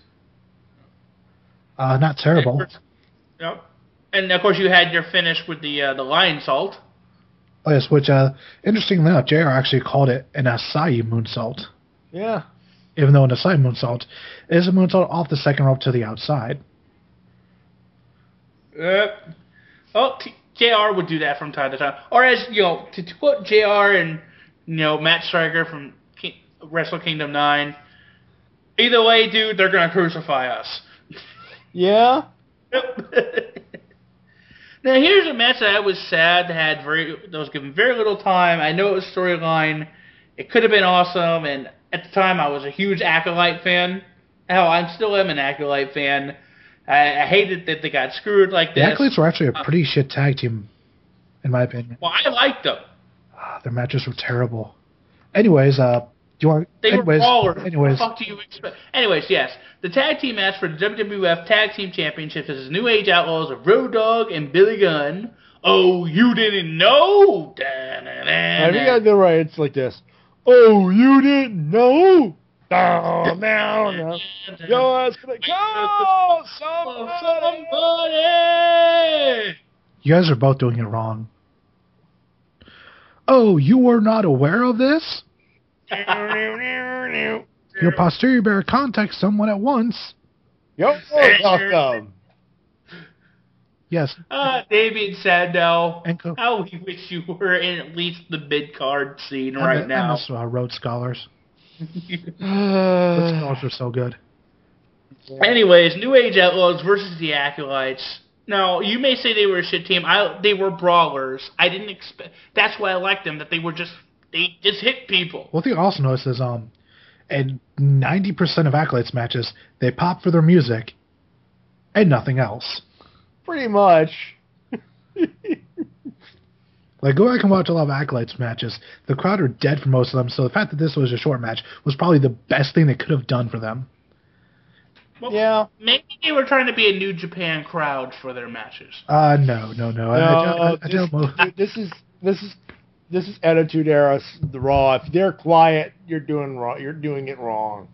Not terrible. Yep. And of course, you had your finish with the lion salt. Oh yes, which interestingly enough, JR actually called it an Asai moonsault. Yeah. Even though an Asai moonsault is a moonsault off the second rope to the outside. JR would do that from time to time. Or as, to quote JR and, Matt Striker from Wrestle Kingdom 9, either way, dude, they're going to crucify us. Yeah? Now, here's a match that I was sad that was given very little time. I know it was storyline. It could have been awesome, and at the time, I was a huge Acolyte fan. Hell, I still am an Acolyte fan. I hated that they got screwed like this. The Acolytes were actually a pretty shit tag team, in my opinion. Well, I liked them. Their matches were terrible. Anyways, do you want? They were brawlers. Anyways, What the fuck do you expect? Anyways, yes, the tag team match for the WWF Tag Team Championships is New Age Outlaws of Road Dogg and Billy Gunn. Oh, you didn't know? I think I did right. It's like this. Oh, you didn't know? No. Yo, it's gonna go! Somebody! you guys are both doing it wrong. Oh, you were not aware of this? Your posterior bear contacts someone at once. You're welcome. Yes. Damien Sandow. Enko. How we wish you were in at least the mid-card scene I right now. miss Road Scholars. Road Scholars are so good. Anyways, New Age Outlaws versus the Acolytes. Now, you may say they were a shit team. They were brawlers. I didn't expect... That's why I liked them, that they just hit people. One thing I also noticed is, in 90% of Acolytes matches, they pop for their music and nothing else. Pretty much. Like, go back and watch a lot of Acolytes matches. The crowd are dead for most of them, so the fact that this was a short match was probably the best thing they could have done for them. Well, Yeah. Maybe they were trying to be a New Japan crowd for their matches. No. This is Attitude Era, the Raw. If they're quiet, you're doing wrong. You're doing it wrong.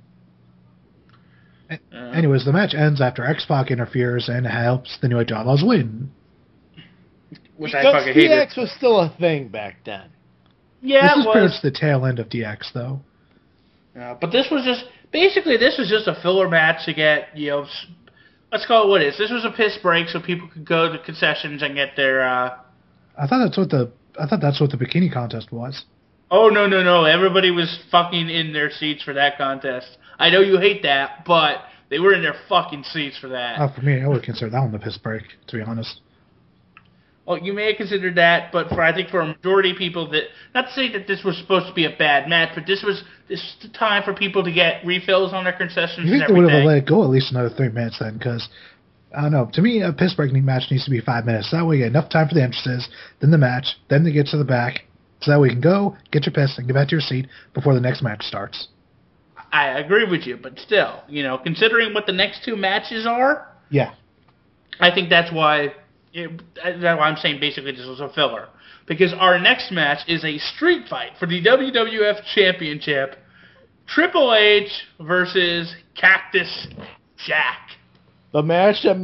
Anyways, the match ends after X-Pac interferes and helps the New Age Outlaws win. Which I Because fucking hated. DX was still a thing back then. Yeah, This it is pretty was. much the tail end of DX, though. But this was just... Basically, this was just a filler match to get, let's call it what it is. This was a piss break so people could go to concessions and get their... I thought that's what the bikini contest was. Oh, no. Everybody was fucking in their seats for that contest. I know you hate that, but they were in their fucking seats for that. For me, I would consider that one the piss break, to be honest. Well, you may have considered that, but I think for a majority of people that... Not to say that this was supposed to be a bad match, but this was the time for people to get refills on their concessions You and think they would have everything. let it go at least another 3 minutes then? Because, I don't know, to me, a piss break match needs to be 5 minutes. That way you get enough time for the entrances, then the match, then they get to the back, so that way you can go, get your piss, and get back to your seat before the next match starts. I agree with you, but still, considering what the next two matches are, Yeah. I think that's why I'm saying basically this was a filler. Because our next match is a street fight for the WWF Championship. Triple H versus Cactus Jack. The match that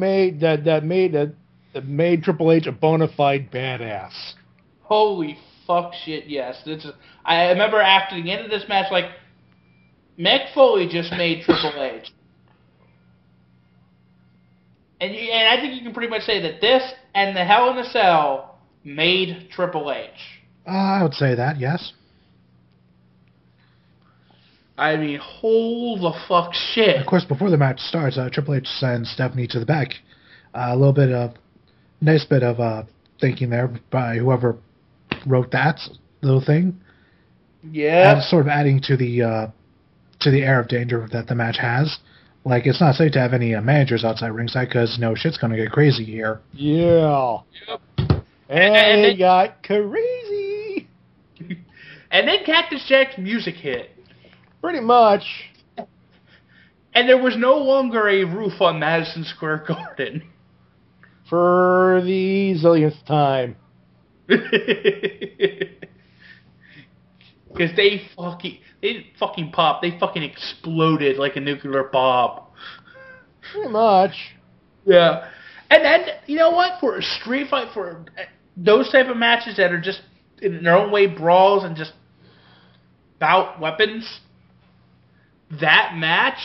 made Triple H a bona fide badass. Holy fuck shit, yes. I remember after the end of this match, like, Mick Foley just made Triple H. And I think you can pretty much say that this and the Hell in a Cell made Triple H. I would say that, yes. I mean, hold the fuck shit. Of course, before the match starts, Triple H sends Stephanie to the back. Nice bit of thinking there by whoever wrote that little thing. Yeah. And sort of adding to the air of danger that the match has. Like, it's not safe to have any managers outside ringside because shit's gonna get crazy here. Yeah. Yep. And they got crazy. And then Cactus Jack's music hit. Pretty much. And there was no longer a roof on Madison Square Garden. For the zillionth time. Because they didn't fucking pop. They fucking exploded like a nuclear bomb. Pretty much. Yeah. And then, you know what? For a street fight, for those type of matches that are just in their own way brawls and just bout weapons, that match,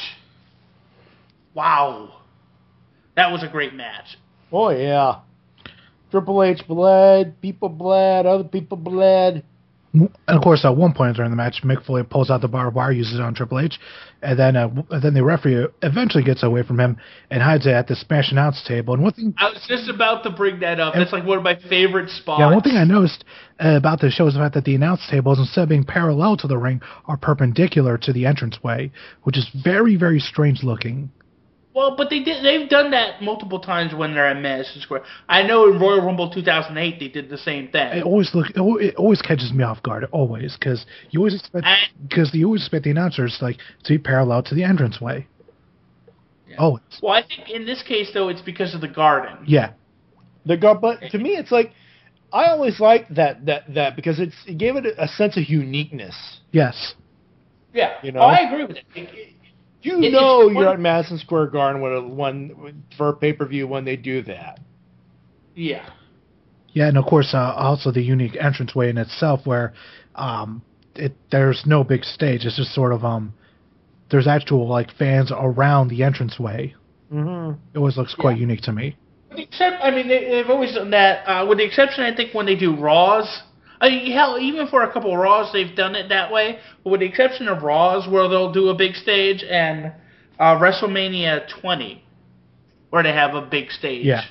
wow. That was a great match. Oh, yeah. Triple H bled, people bled, other people bled. And of course, at one point during the match, Mick Foley pulls out the barbed wire, uses it on Triple H, and then the referee eventually gets away from him and hides it at the Smash Announce table. And one thing, I was just about to bring that up. That's like one of my favorite spots. yeah, one thing I noticed about the show is the fact that the announce tables, instead of being parallel to the ring, are perpendicular to the entranceway, which is very, very strange looking. Well, but they've done that multiple times when they're at Madison Square. I know in Royal Rumble 2008 they did the same thing. It always catches me off guard, always, because you always expect the announcers to be parallel to the entranceway. Yeah. Always. Well, I think in this case though it's because of the garden. Yeah. But to me, it's like I always liked that because it gave it a sense of uniqueness. Yes. Yeah. You know? Oh, I agree with it. You're at Madison Square Garden for a pay-per-view when they do that. Yeah. Yeah, and of course, also the unique entranceway in itself, where there's no big stage. It's just sort of there's actual like fans around the entranceway. Mm-hmm. It always looks quite unique to me. Except, I mean, they've always done that. With the exception, I think, when they do Raws. I mean, hell, even for a couple of Raws, they've done it that way. But with the exception of Raws, where they'll do a big stage, and WrestleMania 20, where they have a big stage. Yeah.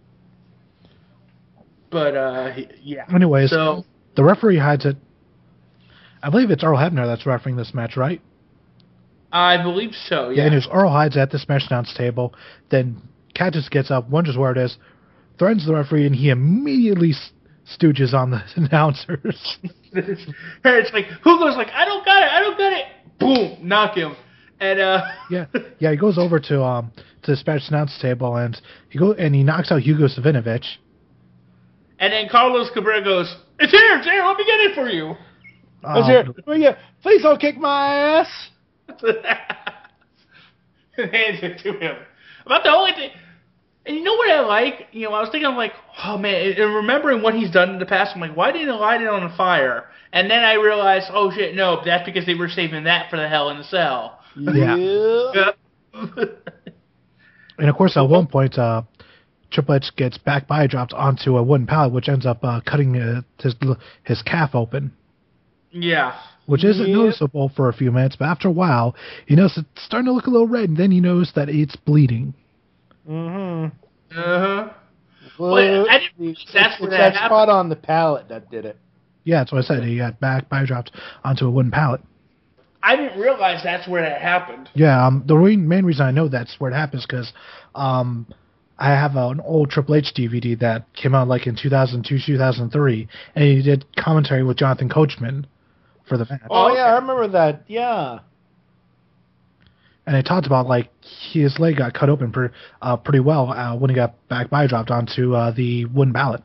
But, yeah. Anyways, so, the referee hides it. I believe it's Earl Hebner that's refereeing this match, right? I believe so, yeah. Yeah, and Earl hides at the Smash Announce table. Then Cactus gets up, wonders where it is, threatens the referee, and he immediately stooges on the announcers. It's like, who goes like, I don't got it. Boom, knock him. And, yeah, he goes over to the Smash Announce table, and he knocks out Hugo Savinovich. And then Carlos Cabrera goes, it's here, let me get it for you. It's here. Oh, yeah. Please don't kick my ass. And hands it to him. About the only thing, and you know what I like? You know, I was thinking, like, oh man, and remembering what he's done in the past, I'm like, why didn't he light it on fire? And then I realized, oh shit, no, that's because they were saving that for the Hell in a Cell. Yeah. And of course, at one point, Triple H gets back by dropped onto a wooden pallet, which ends up cutting his calf open. Yeah. Which isn't noticeable for a few minutes, but after a while, he notices it's starting to look a little red, and then he knows that it's bleeding. Mm-hmm. Uh-huh. Well, I didn't, that's where that happened. spot on the pallet that did it. Yeah, that's what I said. He got back by dropped onto a wooden pallet. I didn't realize that's where that happened. Yeah, the main reason I know that's where it happens is because I have an old Triple H DVD that came out like in 2002, 2003, and he did commentary with Jonathan Coachman for the match. Oh, yeah, I remember that. Yeah. And they talked about, like, his leg got cut open pretty well when he got back by dropped onto the wooden pallet.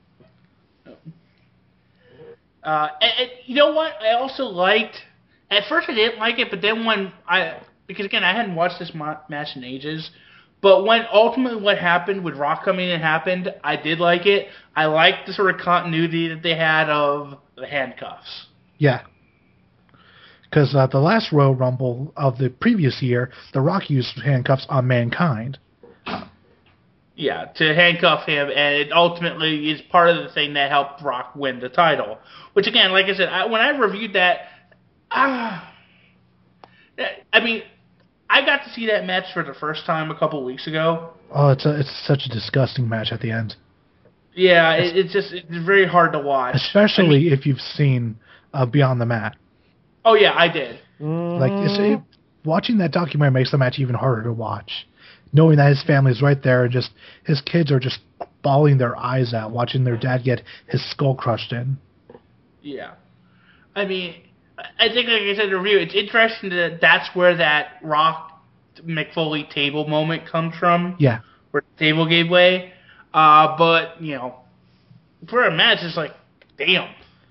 And you know what? I also liked, at first I didn't like it, but then because again, I hadn't watched this match in ages, but when ultimately what happened with Rock coming in happened, I did like it. I liked the sort of continuity that they had of the handcuffs. Yeah. Because the last Royal Rumble of the previous year, The Rock used handcuffs on Mankind. Yeah, to handcuff him, and it ultimately is part of the thing that helped Rock win the title. Which, again, like I said, when I reviewed that, I mean, I got to see that match for the first time a couple weeks ago. Oh, it's such a disgusting match at the end. Yeah, it's very hard to watch. Especially if you've seen Beyond the Mat. Oh, yeah, I did. Like, watching that documentary makes the match even harder to watch. Knowing that his family's right there, and just his kids are just bawling their eyes out, watching their dad get his skull crushed in. Yeah. I mean, I think, like I said in the review, it's interesting that that's where that Rock McFoley table moment comes from. Yeah. Where the table gave way. But, you know, for a match, it's like, damn.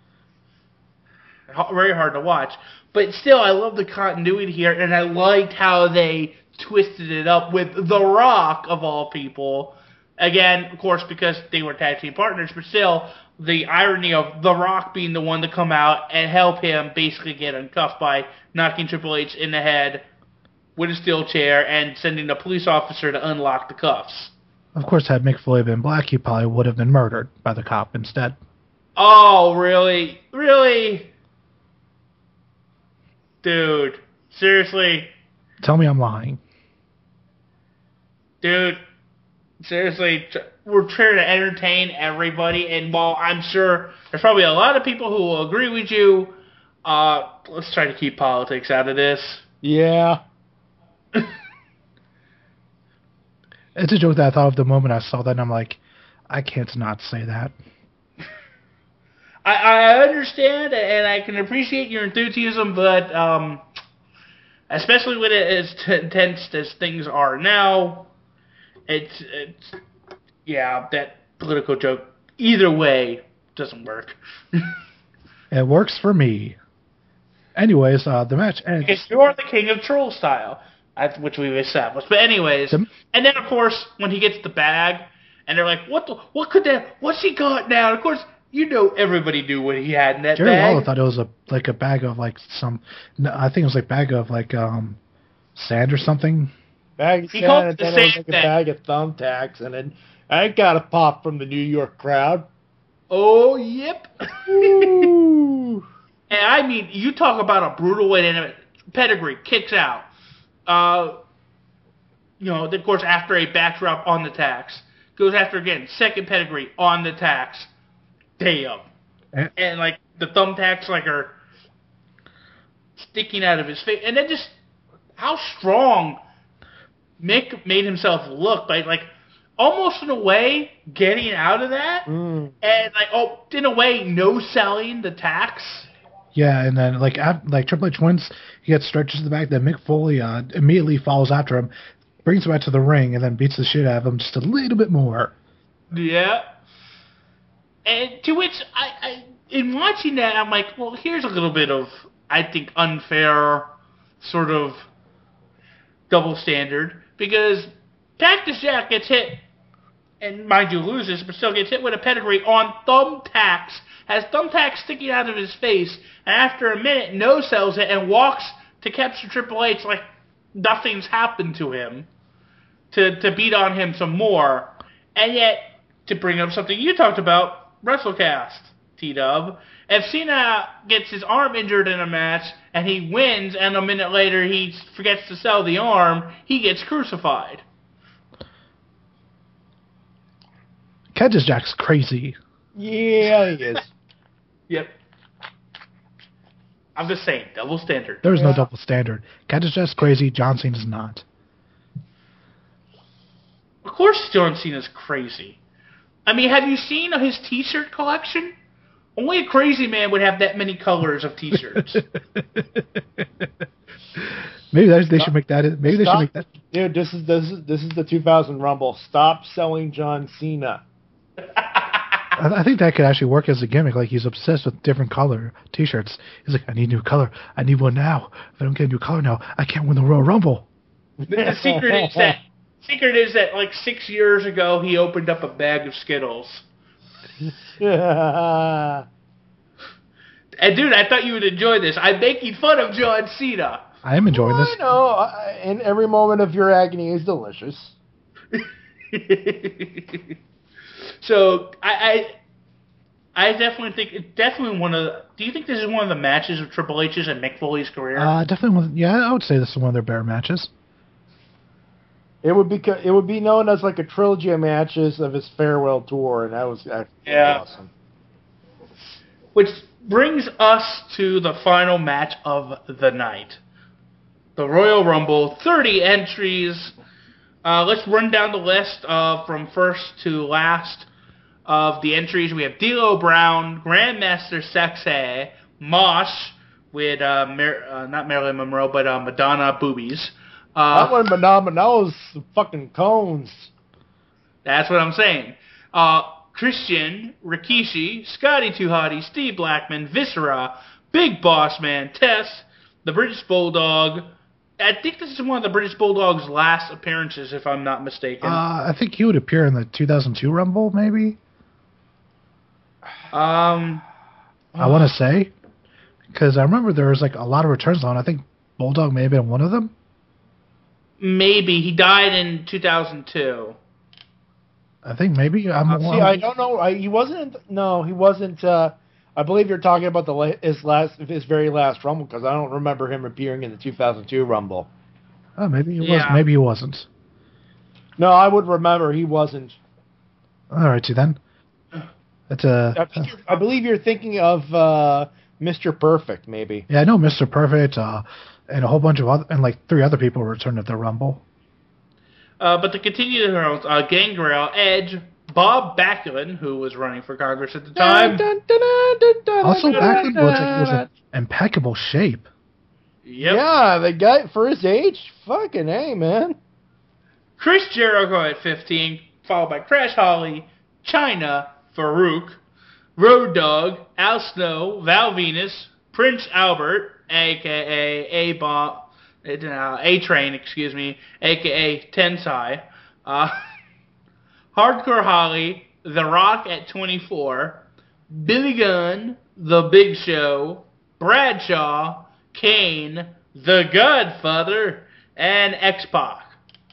Very hard to watch. But still, I love the continuity here, and I liked how they twisted it up with The Rock, of all people. Again, of course, because they were tag team partners, but still, the irony of The Rock being the one to come out and help him basically get uncuffed by knocking Triple H in the head with a steel chair and sending a police officer to unlock the cuffs. Of course, had Mick Foley been black, he probably would have been murdered by the cop instead. Oh, really? Really? Dude, seriously? Tell me I'm lying. Dude, seriously, we're trying to entertain everybody, and while I'm sure there's probably a lot of people who will agree with you, let's try to keep politics out of this. Yeah. It's a joke that I thought of the moment I saw that, and I'm like, I can't not say that. I understand, and I can appreciate your enthusiasm, but especially when it is intense as things are now, it's yeah, that political joke either way doesn't work. It works for me. Anyways, the match ends. Because you are the king of troll style, which we've established. But anyways, and then of course when he gets the bag And they're like, what's he got now? And of course, everybody knew what he had in that Jerry bag. Lawler thought it was a bag of I think it was bag of sand or something. Bag of He sand, called and it the then it was same like a thing. bag of thumbtacks, and then I got a pop from the New York crowd. Oh, yep. Ooh. And I mean, you talk about a brutal way to end it. Pedigree kicks out. Of course, after a backdrop on the tacks. Goes after again. Second pedigree on the tacks. Damn. And like the thumbtacks are sticking out of his face. And then just how strong Mick made himself look. Like almost in a way getting out of that. And in a way no selling the tacks. Yeah, and then like Triple H wins, he gets stretches to the back. Then Mick Foley immediately follows after him, brings him back to the ring, and then beats the shit out of him just a little bit more. Yeah. And to which I in watching that, I'm like, well, here's a little bit of, I think, unfair sort of double standard, because Cactus Jack gets hit, and mind you loses, but still gets hit with a pedigree on thumbtacks, has thumbtacks sticking out of his face, and after a minute no-sells it and walks to capture Triple H like nothing's happened to him, to beat on him some more. And yet, to bring up something you talked about, WrestleCast, T-Dub, if Cena gets his arm injured in a match and he wins and a minute later he forgets to sell the arm, he gets crucified. Cactus Jack's crazy. Yeah, he is. Yep. I'm just saying, double standard. There is no double standard. Cactus Jack's crazy. John Cena's not. Of course John Cena's crazy. I mean, have you seen his t-shirt collection? Only a crazy man would have that many colors of t-shirts. Maybe they should make that. Maybe they should make that. Dude, this is the 2000 Rumble. Stop selling John Cena. I think that could actually work as a gimmick. Like, he's obsessed with different color t-shirts. He's like, I need a new color. I need one now. If I don't get a new color now, I can't win the Royal Rumble. The secret is that like 6 years ago he opened up a bag of Skittles. Yeah. And dude, I thought you would enjoy this. I'm making fun of John Cena. I am enjoying this. I know. And every moment of your agony is delicious. So I definitely think it's definitely one of the. Do you think this is one of the matches of Triple H's and Mick Foley's career? Definitely one. Yeah, I would say this is one of their better matches. It would be known as like a trilogy of matches of his farewell tour, and that was actually awesome. Which brings us to the final match of the night. The Royal Rumble, 30 entries. Let's run down the list from first to last of the entries. We have D'Lo Brown, Grandmaster Sexay, Mosh with not Marilyn Monroe, but Madonna boobies. That one, but those fucking cones. That's what I'm saying. Christian, Rikishi, Scotty 2 Hotty, Steve Blackman, Viscera, Big Boss Man, Tess, the British Bulldog. I think this is one of the British Bulldog's last appearances, if I'm not mistaken. I think he would appear in the 2002 Rumble, maybe. I want to say, because I remember there was like a lot of returns on. I think Bulldog may have been one of them. Maybe. He died in 2002. I think maybe. I don't know. He wasn't. No, he wasn't. I believe you're talking about his very last Rumble, because I don't remember him appearing in the 2002 Rumble. Oh, maybe he was. Maybe he wasn't. No, I would remember he wasn't. All right, see then. That's I believe you're thinking of Mr. Perfect, maybe. Yeah, I know Mr. Perfect, and a whole bunch of other, and like 3 other people returned at the Rumble. But to continue the heralds, Gangrel, Edge, Bob Backlund, who was running for Congress at the time. Also, Backlund was in impeccable shape. Yep. Yeah, the guy, for his age, fucking A, man. Chris Jericho at 15, followed by Crash Holly, Chyna, Farouk, Road Dogg, Al Snow, Val Venus, Prince Albert, a.k.a. A-Train, a.k.a. Tensai, Hardcore Holly, The Rock at 24, Billy Gunn, The Big Show, Bradshaw, Kane, The Godfather, and X-Pac.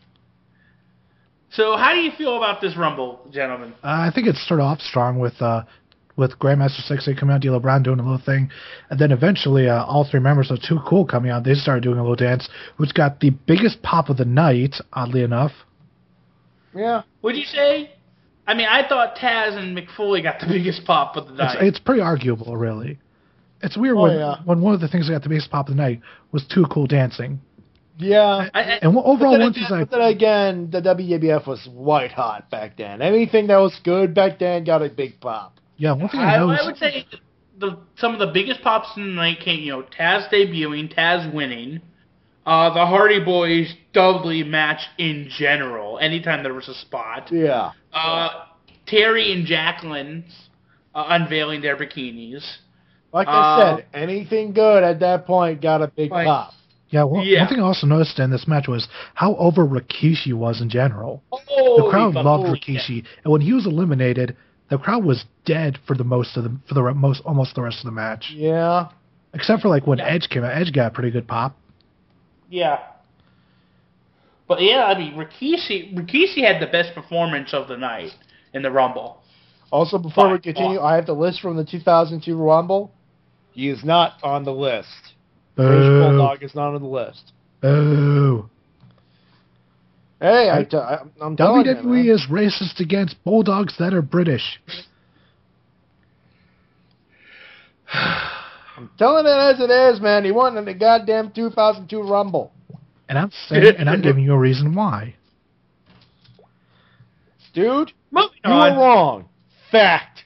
So how do you feel about this Rumble, gentlemen? I think it started off strong with Grandmaster Sexay coming out, D'Lo Brown doing a little thing, and then eventually all three members of Too Cool coming out. They started doing a little dance, which got the biggest pop of the night, oddly enough. Yeah. Would you say? I mean, I thought Taz and McFoley got the biggest pop of the night. It's pretty arguable, really. It's weird when one of the things that got the biggest pop of the night was Too Cool dancing. Yeah. And overall, once it's like... But then again, the WWF was white hot back then. Anything that was good back then got a big pop. Yeah, one thing I know I would say some of the biggest pops in the night came, Taz debuting, Taz winning, the Hardy Boys Dudley match in general, anytime there was a spot. Yeah. Terry and Jacqueline's unveiling their bikinis. Like I said, anything good at that point got a big pop. Yeah, one thing I also noticed in this match was how over Rikishi was in general. Oh, the crowd loved Rikishi, and when he was eliminated, the crowd was dead for almost the rest of the match. Yeah. Except for when Edge came out, Edge got a pretty good pop. Yeah. But yeah, I mean, Rikishi had the best performance of the night in the Rumble. Also, before we continue, I have the list from the 2002 Rumble. He is not on the list. British Bulldog is not on the list. Boo. Hey, I'm telling you, WWE is racist against Bulldogs that are British. I'm telling it as it is, man. He won in the goddamn 2002 Rumble. And I'm saying, and I'm giving you a reason why. Dude, you were wrong. Fact.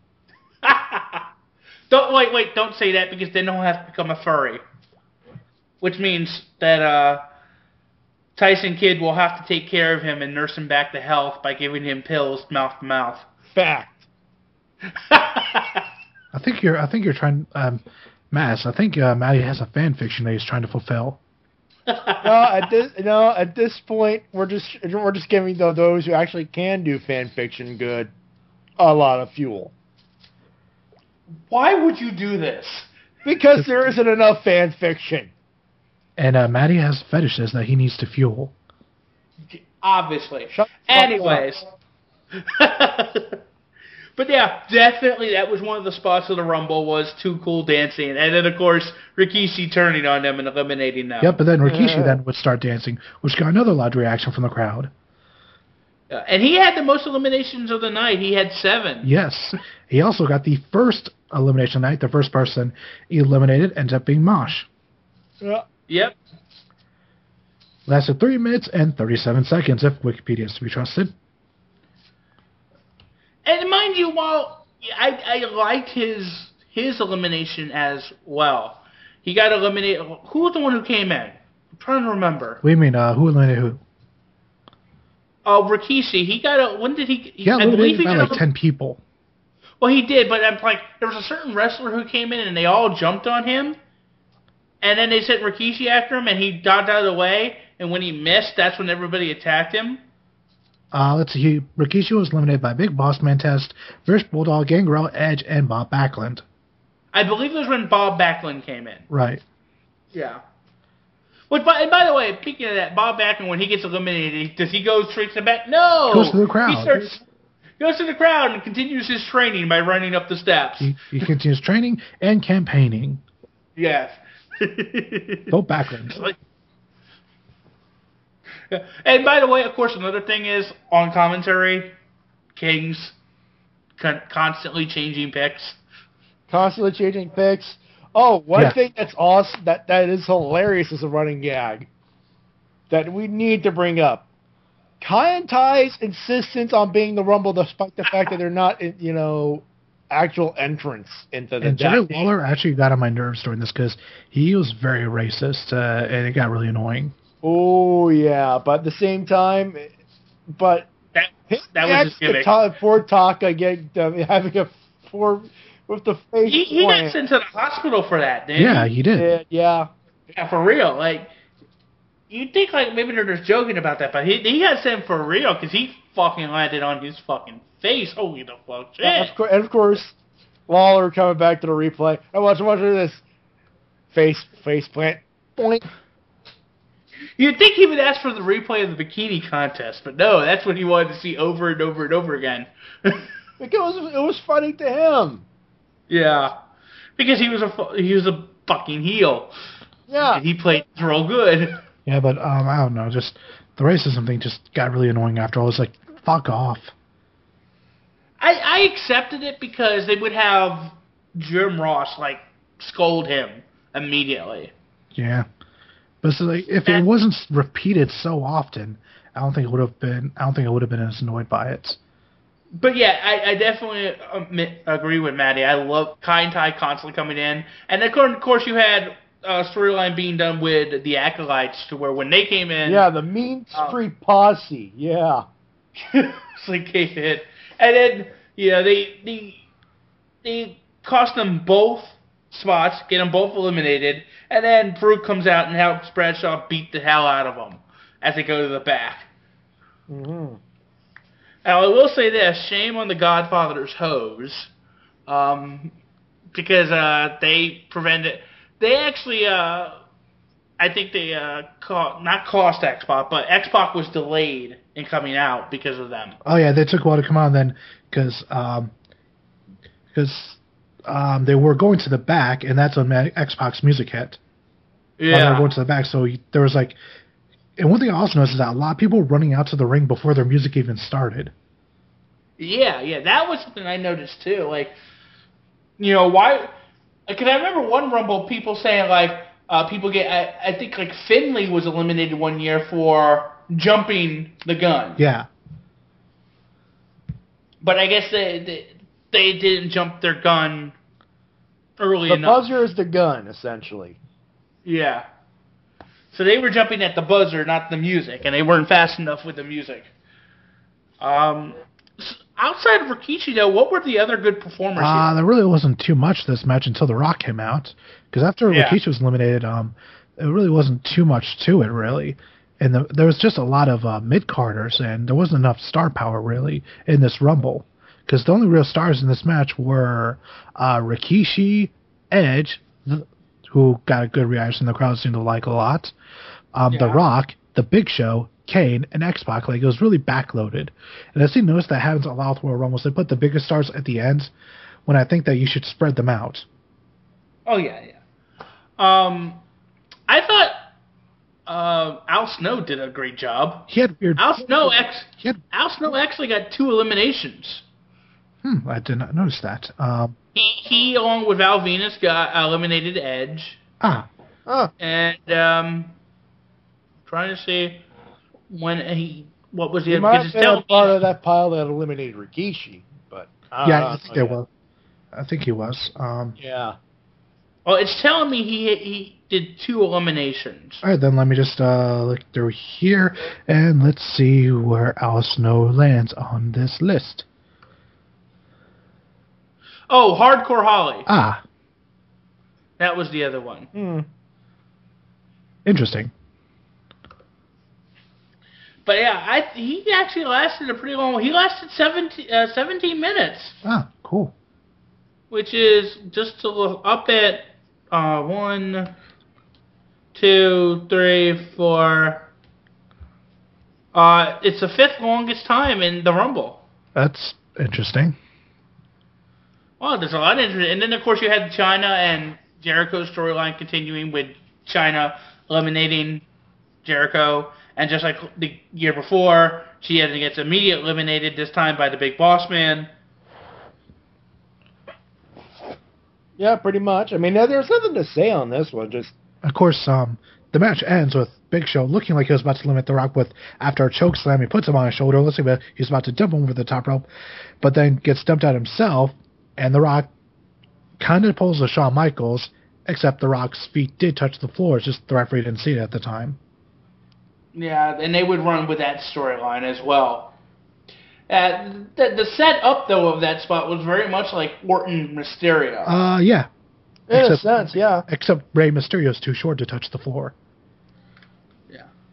Don't say that, because then he'll have to become a furry. Which means that Tyson Kidd will have to take care of him and nurse him back to health by giving him pills mouth to mouth. Fact. I think you're trying, Mass. I think Matty has a fan fiction that he's trying to fulfill. At this point, we're just giving those who actually can do fan fiction good a lot of fuel. Why would you do this? Because there isn't enough fan fiction. And Matty has fetishes that he needs to fuel. Obviously. Anyways. But yeah, definitely that was one of the spots of the Rumble, was Too Cool dancing. And then, of course, Rikishi turning on them and eliminating them. Yep, but then Rikishi then would start dancing, which got another loud reaction from the crowd. And he had the most eliminations of the night. He had 7. Yes. He also got the first elimination of the night. The first person he eliminated ends up being Mosh. Yeah. Yep. Lasted 3 minutes and 37 seconds, if Wikipedia is to be trusted. And mind you, while I liked his elimination as well, he got eliminated. Who was the one who came in? I'm trying to remember. What do you mean, who eliminated who? Rikishi. He got when did he? He got eliminated by like 10 people. Well, he did, but I'm like, there was a certain wrestler who came in and they all jumped on him. And then they sent Rikishi after him, and he dodged out of the way. And when he missed, that's when everybody attacked him. Let's see. Rikishi was eliminated by Big Boss Man Test, British Bulldog, Gangrel, Edge, and Bob Backlund. I believe it was when Bob Backlund came in. Right. Yeah. And by the way, speaking of that, Bob Backlund, when he gets eliminated, does he go straight to the back? No! Goes to the crowd. Goes to the crowd and continues his training by running up the steps. He continues training and campaigning. Yes. Go Backlund. And by the way, of course, another thing is, on commentary, King's constantly changing picks. Constantly changing picks. Oh, one thing that's awesome, that is hilarious as a running gag, that we need to bring up. Kai and Ty's insistence on being the Rumble, despite the fact that they're not, actual entrance into the... And Jerry Lawler actually got on my nerves during this, because he was very racist, and it got really annoying. Oh, yeah, but at the same time, that was his gimmick. Poor Taka having a with the face. He got sent to the hospital for that, didn't he? Yeah, he did. Yeah, for real. you'd think like maybe they're just joking about that, but he got sent for real because he fucking landed on his fucking face. Holy the fuck shit! And of course, Lawler coming back to the replay. I watch this face plant. Boink. You'd think he would ask for the replay of the bikini contest, but no, that's what he wanted to see over and over and over again. Because it was funny to him. Yeah, because he was a fucking heel. Yeah, and he played real good. Yeah, but I don't know. Just the racism thing just got really annoying after all. It was like, fuck off. I accepted it because they would have Jim Ross like scold him immediately. Yeah, but it's like, if it wasn't repeated so often, I don't think I would have been as annoyed by it. But yeah, I definitely agree with Maddie. I love Kai and Tai constantly coming in, and of course you had storyline being done with the Acolytes to where when they came in, yeah, the Mean Street Posse, yeah, it's like they hit, and then they cost them both spots, get them both eliminated, and then Farouk comes out and helps Bradshaw beat the hell out of them as they go to the back. Mm-hmm. Now, I will say this, shame on the Godfather's hose, because they prevented, they actually, I think they, not cost X-Pac, but X-Pac was delayed in coming out because of them. Oh yeah, they took a while to come out then, because they were going to the back, and that's when X-Pac's music hit. Yeah. They were going to the back, so there was like, and one thing I also noticed is that a lot of people were running out to the ring before their music even started. Yeah, that was something I noticed too. Like, why? Because I remember one Rumble, people saying like, people get. I think like Finlay was eliminated one year for jumping the gun. Yeah. But I guess they didn't jump their gun early enough. The buzzer is the gun, essentially. Yeah. So they were jumping at the buzzer, not the music, and they weren't fast enough with the music. Outside of Rikishi, though, what were the other good performers here? There really wasn't too much this match until The Rock came out. Because after Rikishi was eliminated, it really wasn't too much to it, really. And there was just a lot of mid-carders, and there wasn't enough star power, really, in this Rumble. Because the only real stars in this match were Rikishi, Edge, who got a good reaction the crowd seemed to like a lot, The Rock, The Big Show, Kane, and X-Pac. Like, it was really backloaded. And I see notice that happens a lot with Royal Rumbles. They put the biggest stars at the end when I think that you should spread them out. Oh, yeah. I thought Al Snow did a great job. He had weird... Al Snow actually got 2 eliminations. I did not notice that. He along with Val Venus, got eliminated Edge. And trying to see what was the He might have been part of that pile that eliminated Rikishi, but I think it was. I think he was. Yeah. Well, it's telling me he did 2 eliminations. All right, then let me just look through here and let's see where Al Snow lands on this list. Oh, Hardcore Holly. That was the other one. Interesting. But yeah, he actually lasted a pretty long. He lasted 17 minutes. Cool. Which is just to look up at 1, 2, 3, 4. It's the 5th longest time in the Rumble. That's interesting. Well, there's a lot of interest. And then, of course, you had Chyna and Jericho's storyline continuing with Chyna eliminating Jericho. And just like the year before, she gets immediately eliminated, this time by the Big Boss Man. Yeah, pretty much. I mean, there's nothing to say on this one. Just of course, the match ends with Big Show looking like he was about to eliminate The Rock after a choke slam. He puts him on his shoulder, looks like he's about to dump him over the top rope, but then gets dumped out himself. And The Rock kind of pulls a Shawn Michaels, except The Rock's feet did touch the floor. It's just the referee didn't see it at the time. Yeah, and they would run with that storyline as well. The setup, though, of that spot was very much like Orton Mysterio. Yeah. In a sense, yeah. Except Rey Mysterio's too short to touch the floor. Yeah.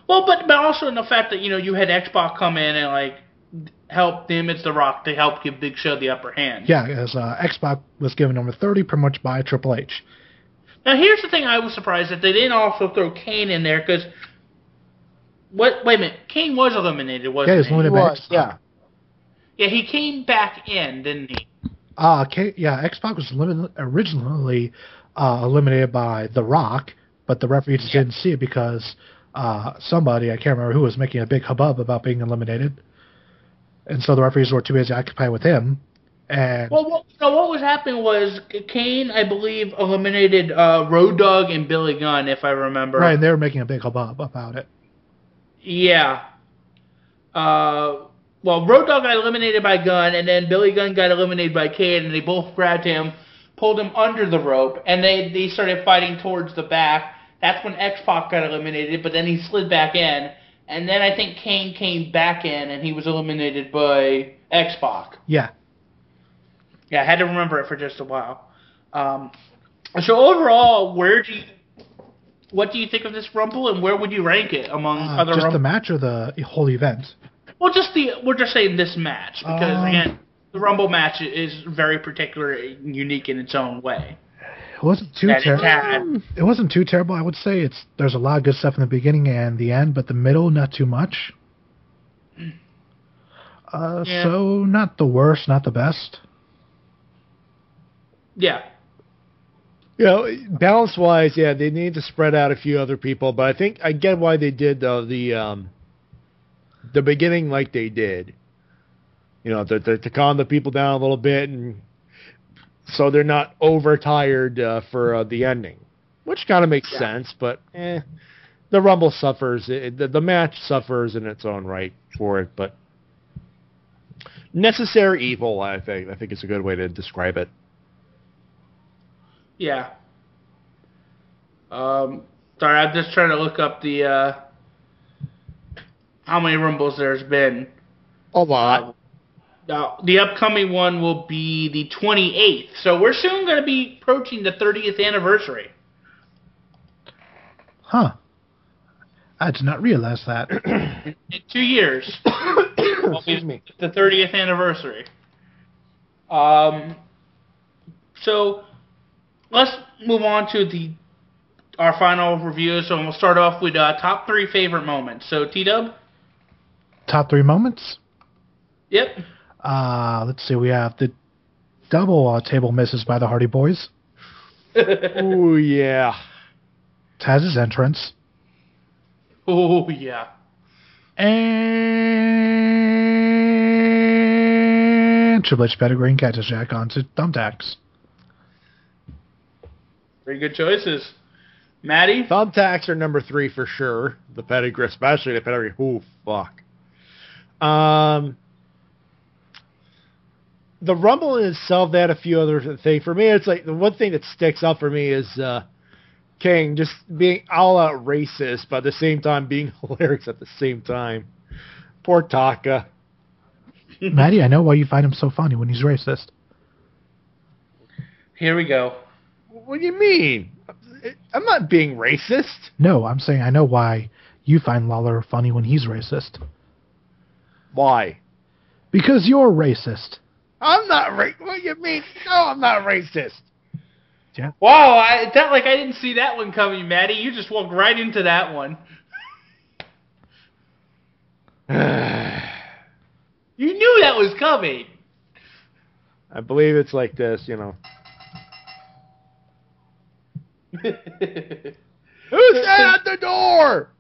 Well, but also in the fact that, you had X-Pac come in and, like, help damage The Rock to help give Big Show the upper hand. Yeah, as X-Pac was given number 30 pretty much by Triple H. Now, here's the thing I was surprised that they didn't also throw Kane in there, because... Wait a minute. Kane was eliminated, wasn't he? Yeah, he was eliminated by X-Pac. Yeah. Yeah, he came back in, didn't he? X-Pac was originally eliminated by The Rock, but the referee just didn't see it because somebody, I can't remember who, was making a big hubbub about being eliminated. And so the referees were too busy occupied with him. And Well, what was happening was Kane, I believe, eliminated Road Dogg and Billy Gunn, if I remember. right, and they were making a big hubbub about it. Yeah. Well, Road Dogg got eliminated by Gunn, and then Billy Gunn got eliminated by Kane, and they both grabbed him, pulled him under the rope, and they started fighting towards the back. That's when X-Pac got eliminated, but then he slid back in, and then I think Kane came back in, and he was eliminated by X-Pac. Yeah. Yeah, I had to remember it for just a while. So overall, what do you think of this Rumble, and where would you rank it among other just Rumble? the match or the whole event? Well, we're just saying this match, because, again, the Rumble match is very particular and unique in its own way. It wasn't too terrible. It wasn't too terrible. I would say there's a lot of good stuff in the beginning and the end, but the middle, not too much. So not the worst, not the best. Yeah. Balance-wise, they need to spread out a few other people, but I think I get why they did the beginning like they did. To calm the people down a little bit, and so they're not overtired for the ending, which kind of makes sense. But the Rumble suffers. The match suffers in its own right for it, but necessary evil. I think it's a good way to describe it. Yeah. Sorry, I'm just trying to look up the how many Rumbles there's been. A lot. Now, the upcoming one will be the 28th, so we're soon going to be approaching the 30th anniversary. Huh. I did not realize that. In 2 years. Excuse me. The 30th anniversary. So, let's move on to our final review. So we'll start off with top 3 favorite moments. So, T-Dub? Top 3 moments? Yep. Let's see. We have the double table misses by the Hardy Boys. Ooh, yeah. Taz's entrance. Oh, yeah. And Triple H pedigree and Cactus Jack onto Thumbtacks. Very good choices. Maddie? Thumbtacks are number 3 for sure. The pedigree, especially the pedigree. Ooh, fuck. The Rumble in itself, they had a few other things. For me, it's like the one thing that sticks out for me is King just being all out racist, but at the same time being hilarious at the same time. Poor Taka. Maddie, I know why you find him so funny when he's racist. Here we go. What do you mean? I'm not being racist. No, I'm saying I know why you find Lawler funny when he's racist. Why? Because you're racist. I'm not racist. What do you mean? No, I'm not racist. Yeah. Wow, I didn't see that one coming, Maddie. You just walked right into that one. You knew that was coming. I believe it's like this, Who's that at the door?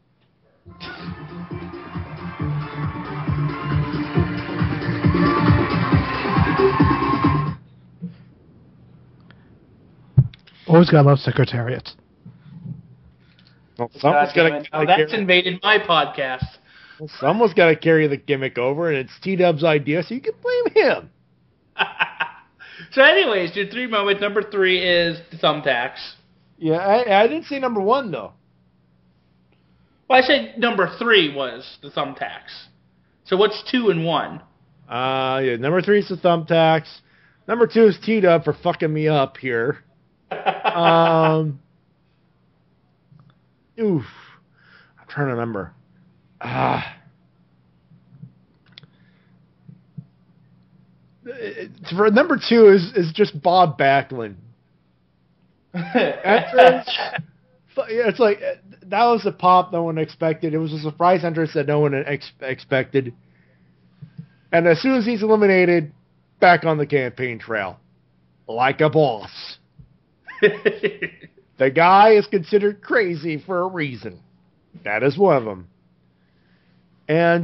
Always gotta love Secretariat. Well, someone's that's invaded my podcast. Someone's got to carry the gimmick over, and it's T-Dub's idea, so you can blame him. So anyways, your 3 moment, number 3 is the Thumbtacks. Yeah, I didn't say number 1, though. Well, I said number 3 was the Thumbtacks. So what's 2 and 1? Number 3 is the Thumbtacks. Number 2 is T-Dub for fucking me up here. Oof. I'm trying to remember. For number 2 is just Bob Backlund. It's like that was a pop no one expected. It was a surprise entrance that no one expected. And as soon as he's eliminated, back on the campaign trail, like a boss. The guy is considered crazy for a reason. That is one of them. And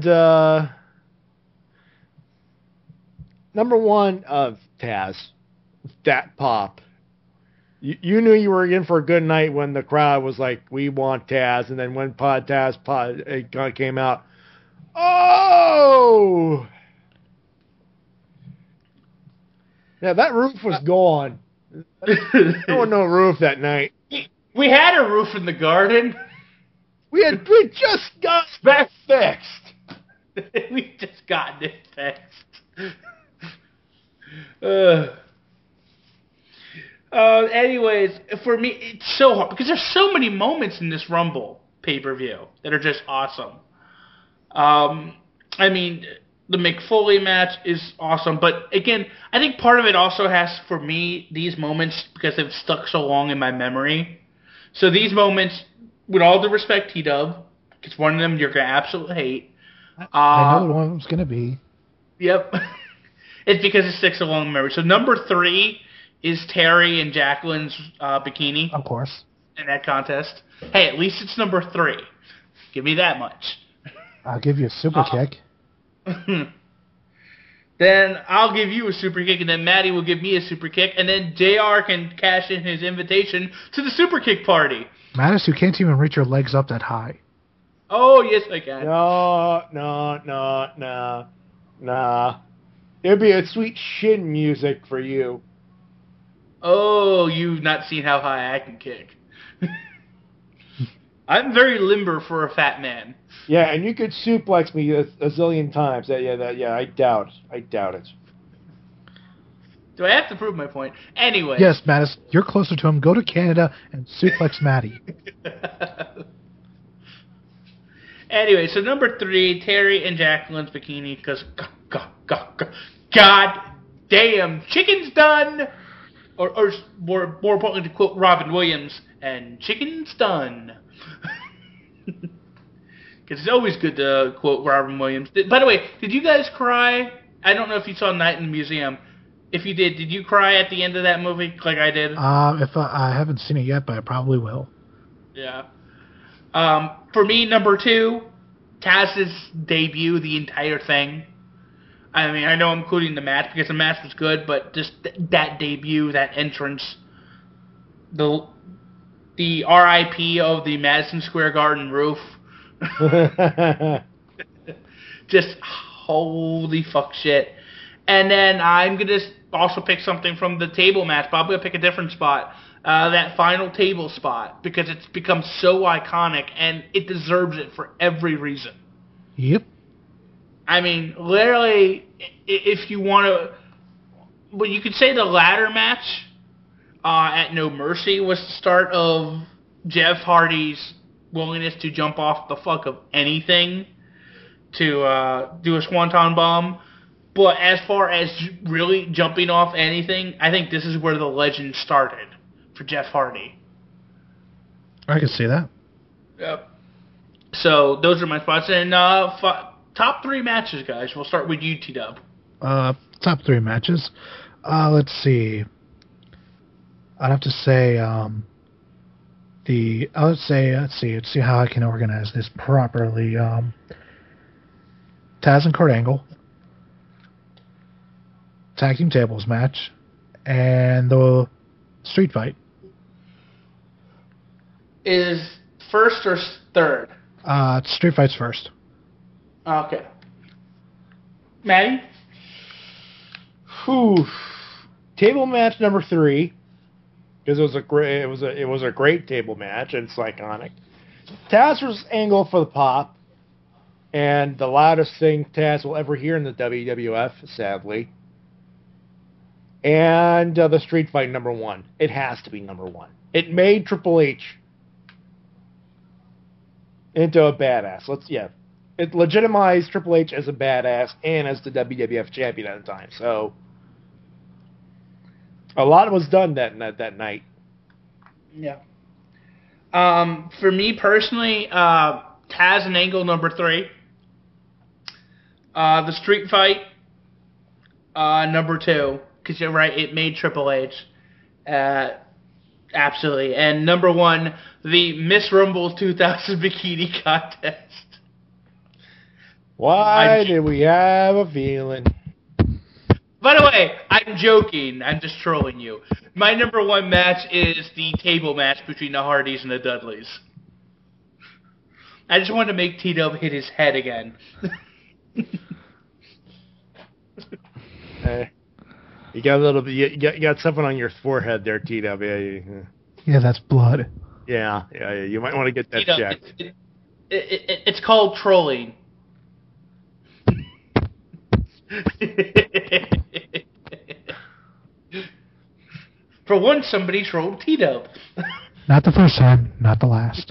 number 1 of Taz, that pop. You knew you were in for a good night when the crowd was like, "We want Taz," and then when Taz came out, oh, yeah, that roof was gone. There was no roof that night. We had a roof in the garden. We just got that fixed. We just got it fixed. Anyways, for me, it's so hard because there's so many moments in this Rumble pay-per-view that are just awesome. I mean, the Mick Foley match is awesome, but again, I think part of it also has, for me, these moments, because they've stuck so long in my memory. So these moments, with all due respect, T-Dub, because one of them you're going to absolutely hate. I know what one of them's going to be. Yep. It's because it sticks along in memory. So number 3 is Terry and Jacqueline's bikini. Of course. In that contest. Hey, at least it's number 3. Give me that much. I'll give you a super kick. Then I'll give you a super kick, and then Maddie will give me a super kick, and then JR can cash in his invitation to the super kick party. Mattis, you can't even reach your legs up that high. Oh, yes, I can. No. It'd be a sweet shin music for you. Oh, you've not seen how high I can kick. I'm very limber for a fat man. Yeah, and you could suplex me a zillion times. I doubt it. Do I have to prove my point? Anyway. Yes, Mattis, you're closer to him. Go to Canada and suplex Maddie. Anyway, so number 3, Terry and Jacqueline's bikini, because God damn, chicken's done! Or more importantly, to quote Robin Williams, and chicken's done. Because it's always good to quote Robin Williams. By the way, did you guys cry? I don't know if you saw Night in the Museum. If you did you cry at the end of that movie like I did? If I haven't seen it yet, but I probably will. Yeah. For me, number 2, Taz's debut, the entire thing. I mean, I know I'm including the match because the match was good, but just that debut, that entrance, the RIP of the Madison Square Garden roof. Just holy fuck shit. And then I'm going to also pick something from the table match, but I'm going to pick a different spot. That final table spot, because it's become so iconic, and it deserves it for every reason. Yep. I mean, literally, if you want to... Well, you could say the ladder match at No Mercy was the start of Jeff Hardy's willingness to jump off the fuck of anything to do a Swanton Bomb. But as far as really jumping off anything, I think this is where the legend started for Jeff Hardy. I can see that. Yep. So those are my spots. And top 3 matches, guys. We'll start with you, T-Dub. Top 3 matches. Let's see. I'd have to say let's see how I can organize this properly. Taz and Kurt Angle. Tag team tables match. And the street fight. Is first or third? Street fight's first. Okay. Maddie? Table match number 3, because it was a great table match and it's iconic. Taz versus Angle for the pop, and the loudest thing Taz will ever hear in the WWF, sadly. And the street fight number 1. It has to be number 1. It made Triple H into a badass. it legitimized Triple H as a badass and as the WWF champion at the time. So a lot was done that night. Yeah. For me personally, Taz and Angle number 3. The street fight, number 2. Because you're right, it made Triple H. Absolutely. And number 1, the Miss Rumble 2000 bikini contest. Why did we have a feeling? By the way, I'm joking. I'm just trolling you. My number 1 match is the table match between the Hardys and the Dudleys. I just wanted to make T-Dub hit his head again. You got a little bit. You got something on your forehead there, T-Dub. Yeah, that's blood. Yeah. You might want to get that checked. It's called trolling. For once, somebody trolled T-Dub. Not the first time, not the last.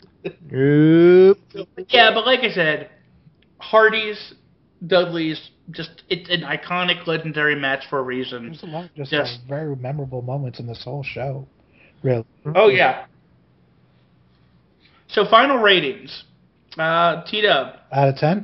Yeah, but like I said, Hardys, Dudleys, it's an iconic, legendary match for a reason. There's a lot of just very memorable moments in this whole show. Really. Oh, yeah. So, final ratings. T-Dub. Out of 10?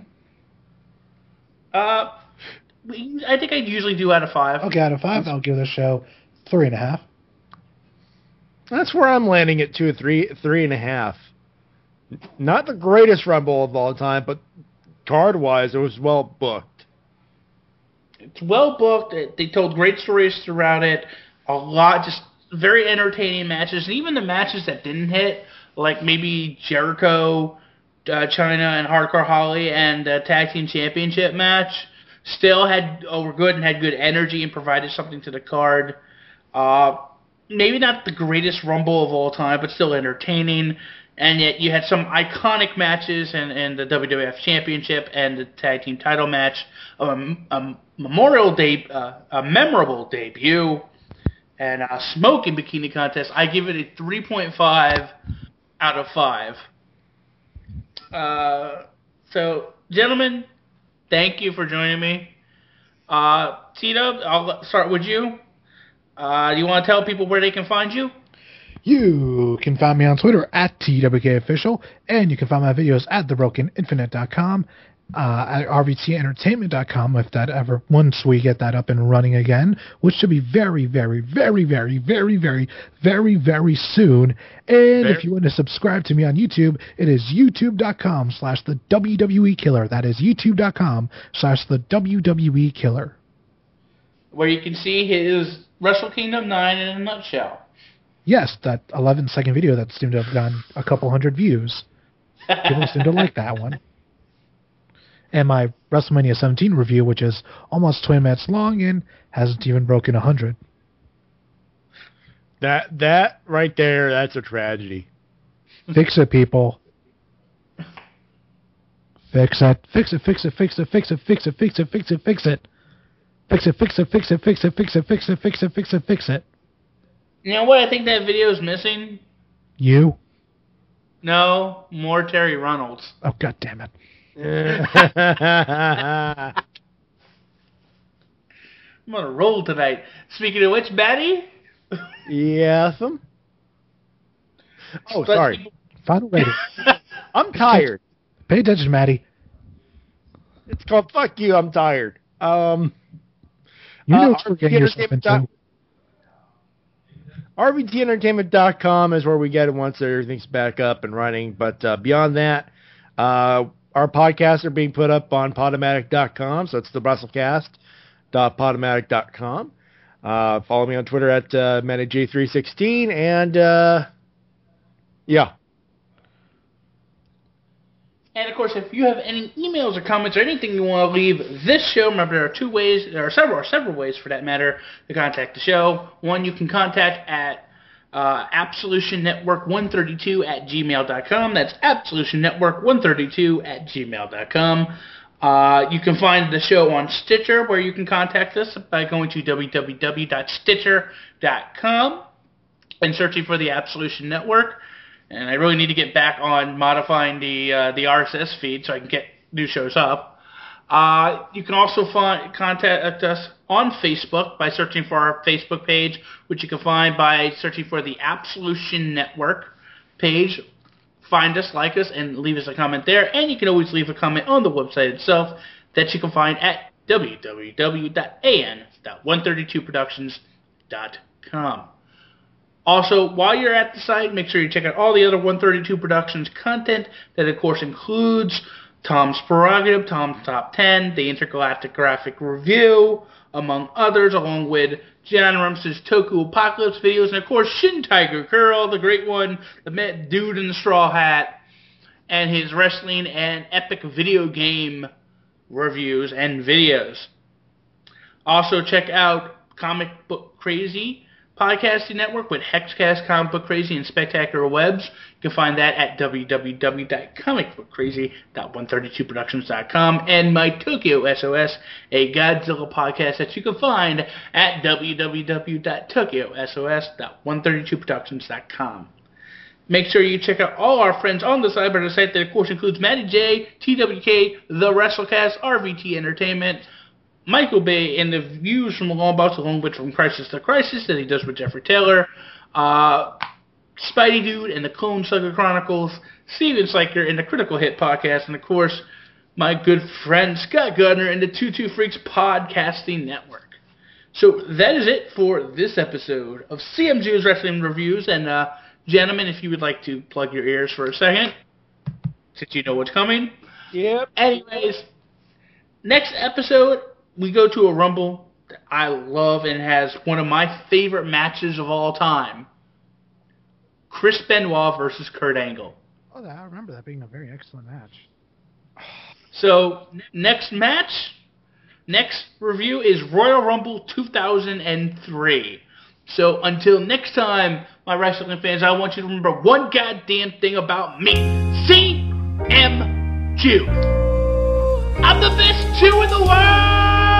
I think I'd usually do out of 5. Okay, out of 5, I'll give the show 3.5. That's where I'm landing at 2 or 3.5. Not the greatest Rumble of all time, but card-wise, it was well booked. It's well booked. They told great stories throughout it. A lot, just very entertaining matches. And even the matches that didn't hit, like maybe Jericho, Chyna, and Hardcore Holly, and the Tag Team Championship match, still were good and had good energy and provided something to the card. Maybe not the greatest Rumble of all time, but still entertaining. And yet you had some iconic matches in the WWF Championship and the Tag Team title match, a memorable debut, and a smoking bikini contest. I give it a 3.5 out of 5. So, gentlemen, thank you for joining me. T-Dub, I'll start with you. Do you want to tell people where they can find you? You can find me on Twitter at TWKOfficial, and you can find my videos at TheBrokenInfinite.com, at RVTEntertainment.com once we get that up and running again, which should be very, very, very, very, very, very, very, very soon. And if you want to subscribe to me on YouTube, it is youtube.com/the WWE Killer. That is youtube.com/the WWE Killer. Where you can see his Wrestle Kingdom 9 in a nutshell. Yes, that 11-second video that seemed to have gotten a couple hundred views. People seem to like that one. And my WrestleMania 17 review, which is almost 20 minutes long and hasn't even broken 100. That right there, that's a tragedy. Fix it, people. Fix it. Fix it, fix it, fix it, fix it, fix it, fix it, fix it, fix it. Fix it, fix it, fix it, fix it, fix it, fix it, fix it, fix it, fix it. You know what I think that video is missing? You? No, more Terry Reynolds. Oh, God damn it. I'm on a roll tonight. Speaking of which, Batty? Yes. Oh, sorry. Final rating. I'm tired. Pay attention, Matty. It's called Fuck You, I'm tired. You know what you're getting yourself into. RVTEntertainment.com is where we get it once everything's back up and running. But beyond that, our podcasts are being put up on Podomatic.com. So it's the WrestleCast.Podomatic.com. Follow me on Twitter at MannyJ316. And, yeah. And, of course, if you have any emails or comments or anything you want to leave this show, remember there are several ways for that matter to contact the show. One, you can contact at AbsolutionNetwork132@gmail.com. That's AbsolutionNetwork132@gmail.com. You can find the show on Stitcher, where you can contact us by going to www.stitcher.com and searching for the Absolution Network. And I really need to get back on modifying the RSS feed so I can get new shows up. You can also contact us on Facebook by searching for our Facebook page, which you can find by searching for the Absolution Network page. Find us, like us, and leave us a comment there. And you can always leave a comment on the website itself that you can find at www.an.132productions.com. Also, while you're at the site, make sure you check out all the other 132 Productions content that, of course, includes Tom's Prerogative, Tom's Top 10, the Intergalactic Graphic Review, among others, along with John Rums's Toku Apocalypse videos, and, of course, Shin Tiger Girl, the great one, the Met Dude in the Straw Hat, and his wrestling and epic video game reviews and videos. Also, check out Comic Book Crazy Podcasting Network with Hexcast, Comic Book Crazy, and Spectacular Webs. You can find that at www.comicbookcrazy.132productions.com, and My Tokyo SOS, a Godzilla podcast that you can find at www.tokyosos.132productions.com. Make sure you check out all our friends on the site, but the site that, of course, includes Matty J, TWK, The WrestleCast, RVT Entertainment, Michael Bay, and the views from the Long Box, along with From Crisis to Crisis that he does with Jeffrey Taylor, Spidey Dude and the Clone Saga Chronicles, Steven Sliker and the Critical Hit Podcast, and, of course, my good friend Scott Gardner and the 22 Freaks Podcasting Network. So that is it for this episode of CMG's Wrestling Reviews, and gentlemen, if you would like to plug your ears for a second, since you know what's coming. Yep. Anyways, next episode, we go to a Rumble that I love and has one of my favorite matches of all time. Chris Benoit versus Kurt Angle. Oh, I remember that being a very excellent match. So, next review is Royal Rumble 2003. So, until next time, my wrestling fans, I want you to remember one goddamn thing about me. CM Jew. I'm the best Jew in the world!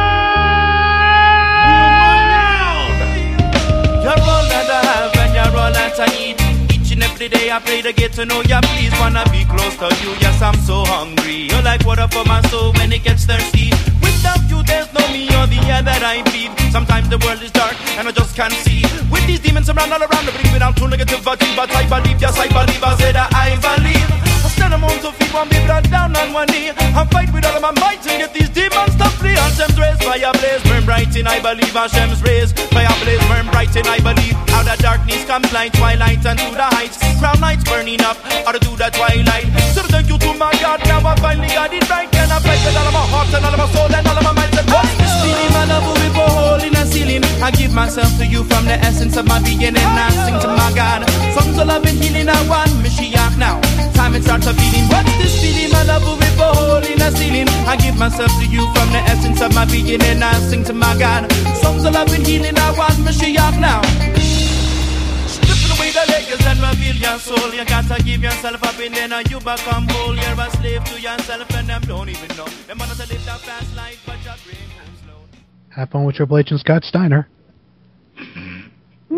You're all that I have and you're all that I need. Each and every day I pray to get to know ya. Please wanna be close to you. Yes, I'm so hungry. You're like water for my soul when it gets thirsty. Without you, there's no me or the air that I breathe. Sometimes the world is dark and I just can't see. With these demons around all around, I bring me down to negativity. But I believe, yes, I believe. I say that I believe. I stand among two feet, one be brought down on one knee. I fight with all of my might and get these demons to flee. Hashem's rays, fire blaze, burn bright in I believe. Hashem's rays, fire blaze, burn bright in I believe. Out of darkness comes light, twilight and to the heights. Crown lights burning up, out of the twilight. So thank you to my God, now I finally got it right. And I fight with all of my heart and all of my soul and all of my mind. What's this feeling, my love, we pour a hole in a ceiling. I give myself to you from the essence of my being, and I sing to my God. Songs of love and healing, I want Mashiach now. Time it starts a feeling. What's this feeling, my love, we pour a hole in a ceiling. I give myself to you from the essence of my being, and I sing to my God. Songs of love and healing, I want Mashiach now. Stripping away the layers and reveal your soul. You gotta give yourself up and then you become whole. You're a slave to yourself and them don't even know. Them want to live that fast life, but your brain goes slow. Have fun with Triple H and Scott Steiner.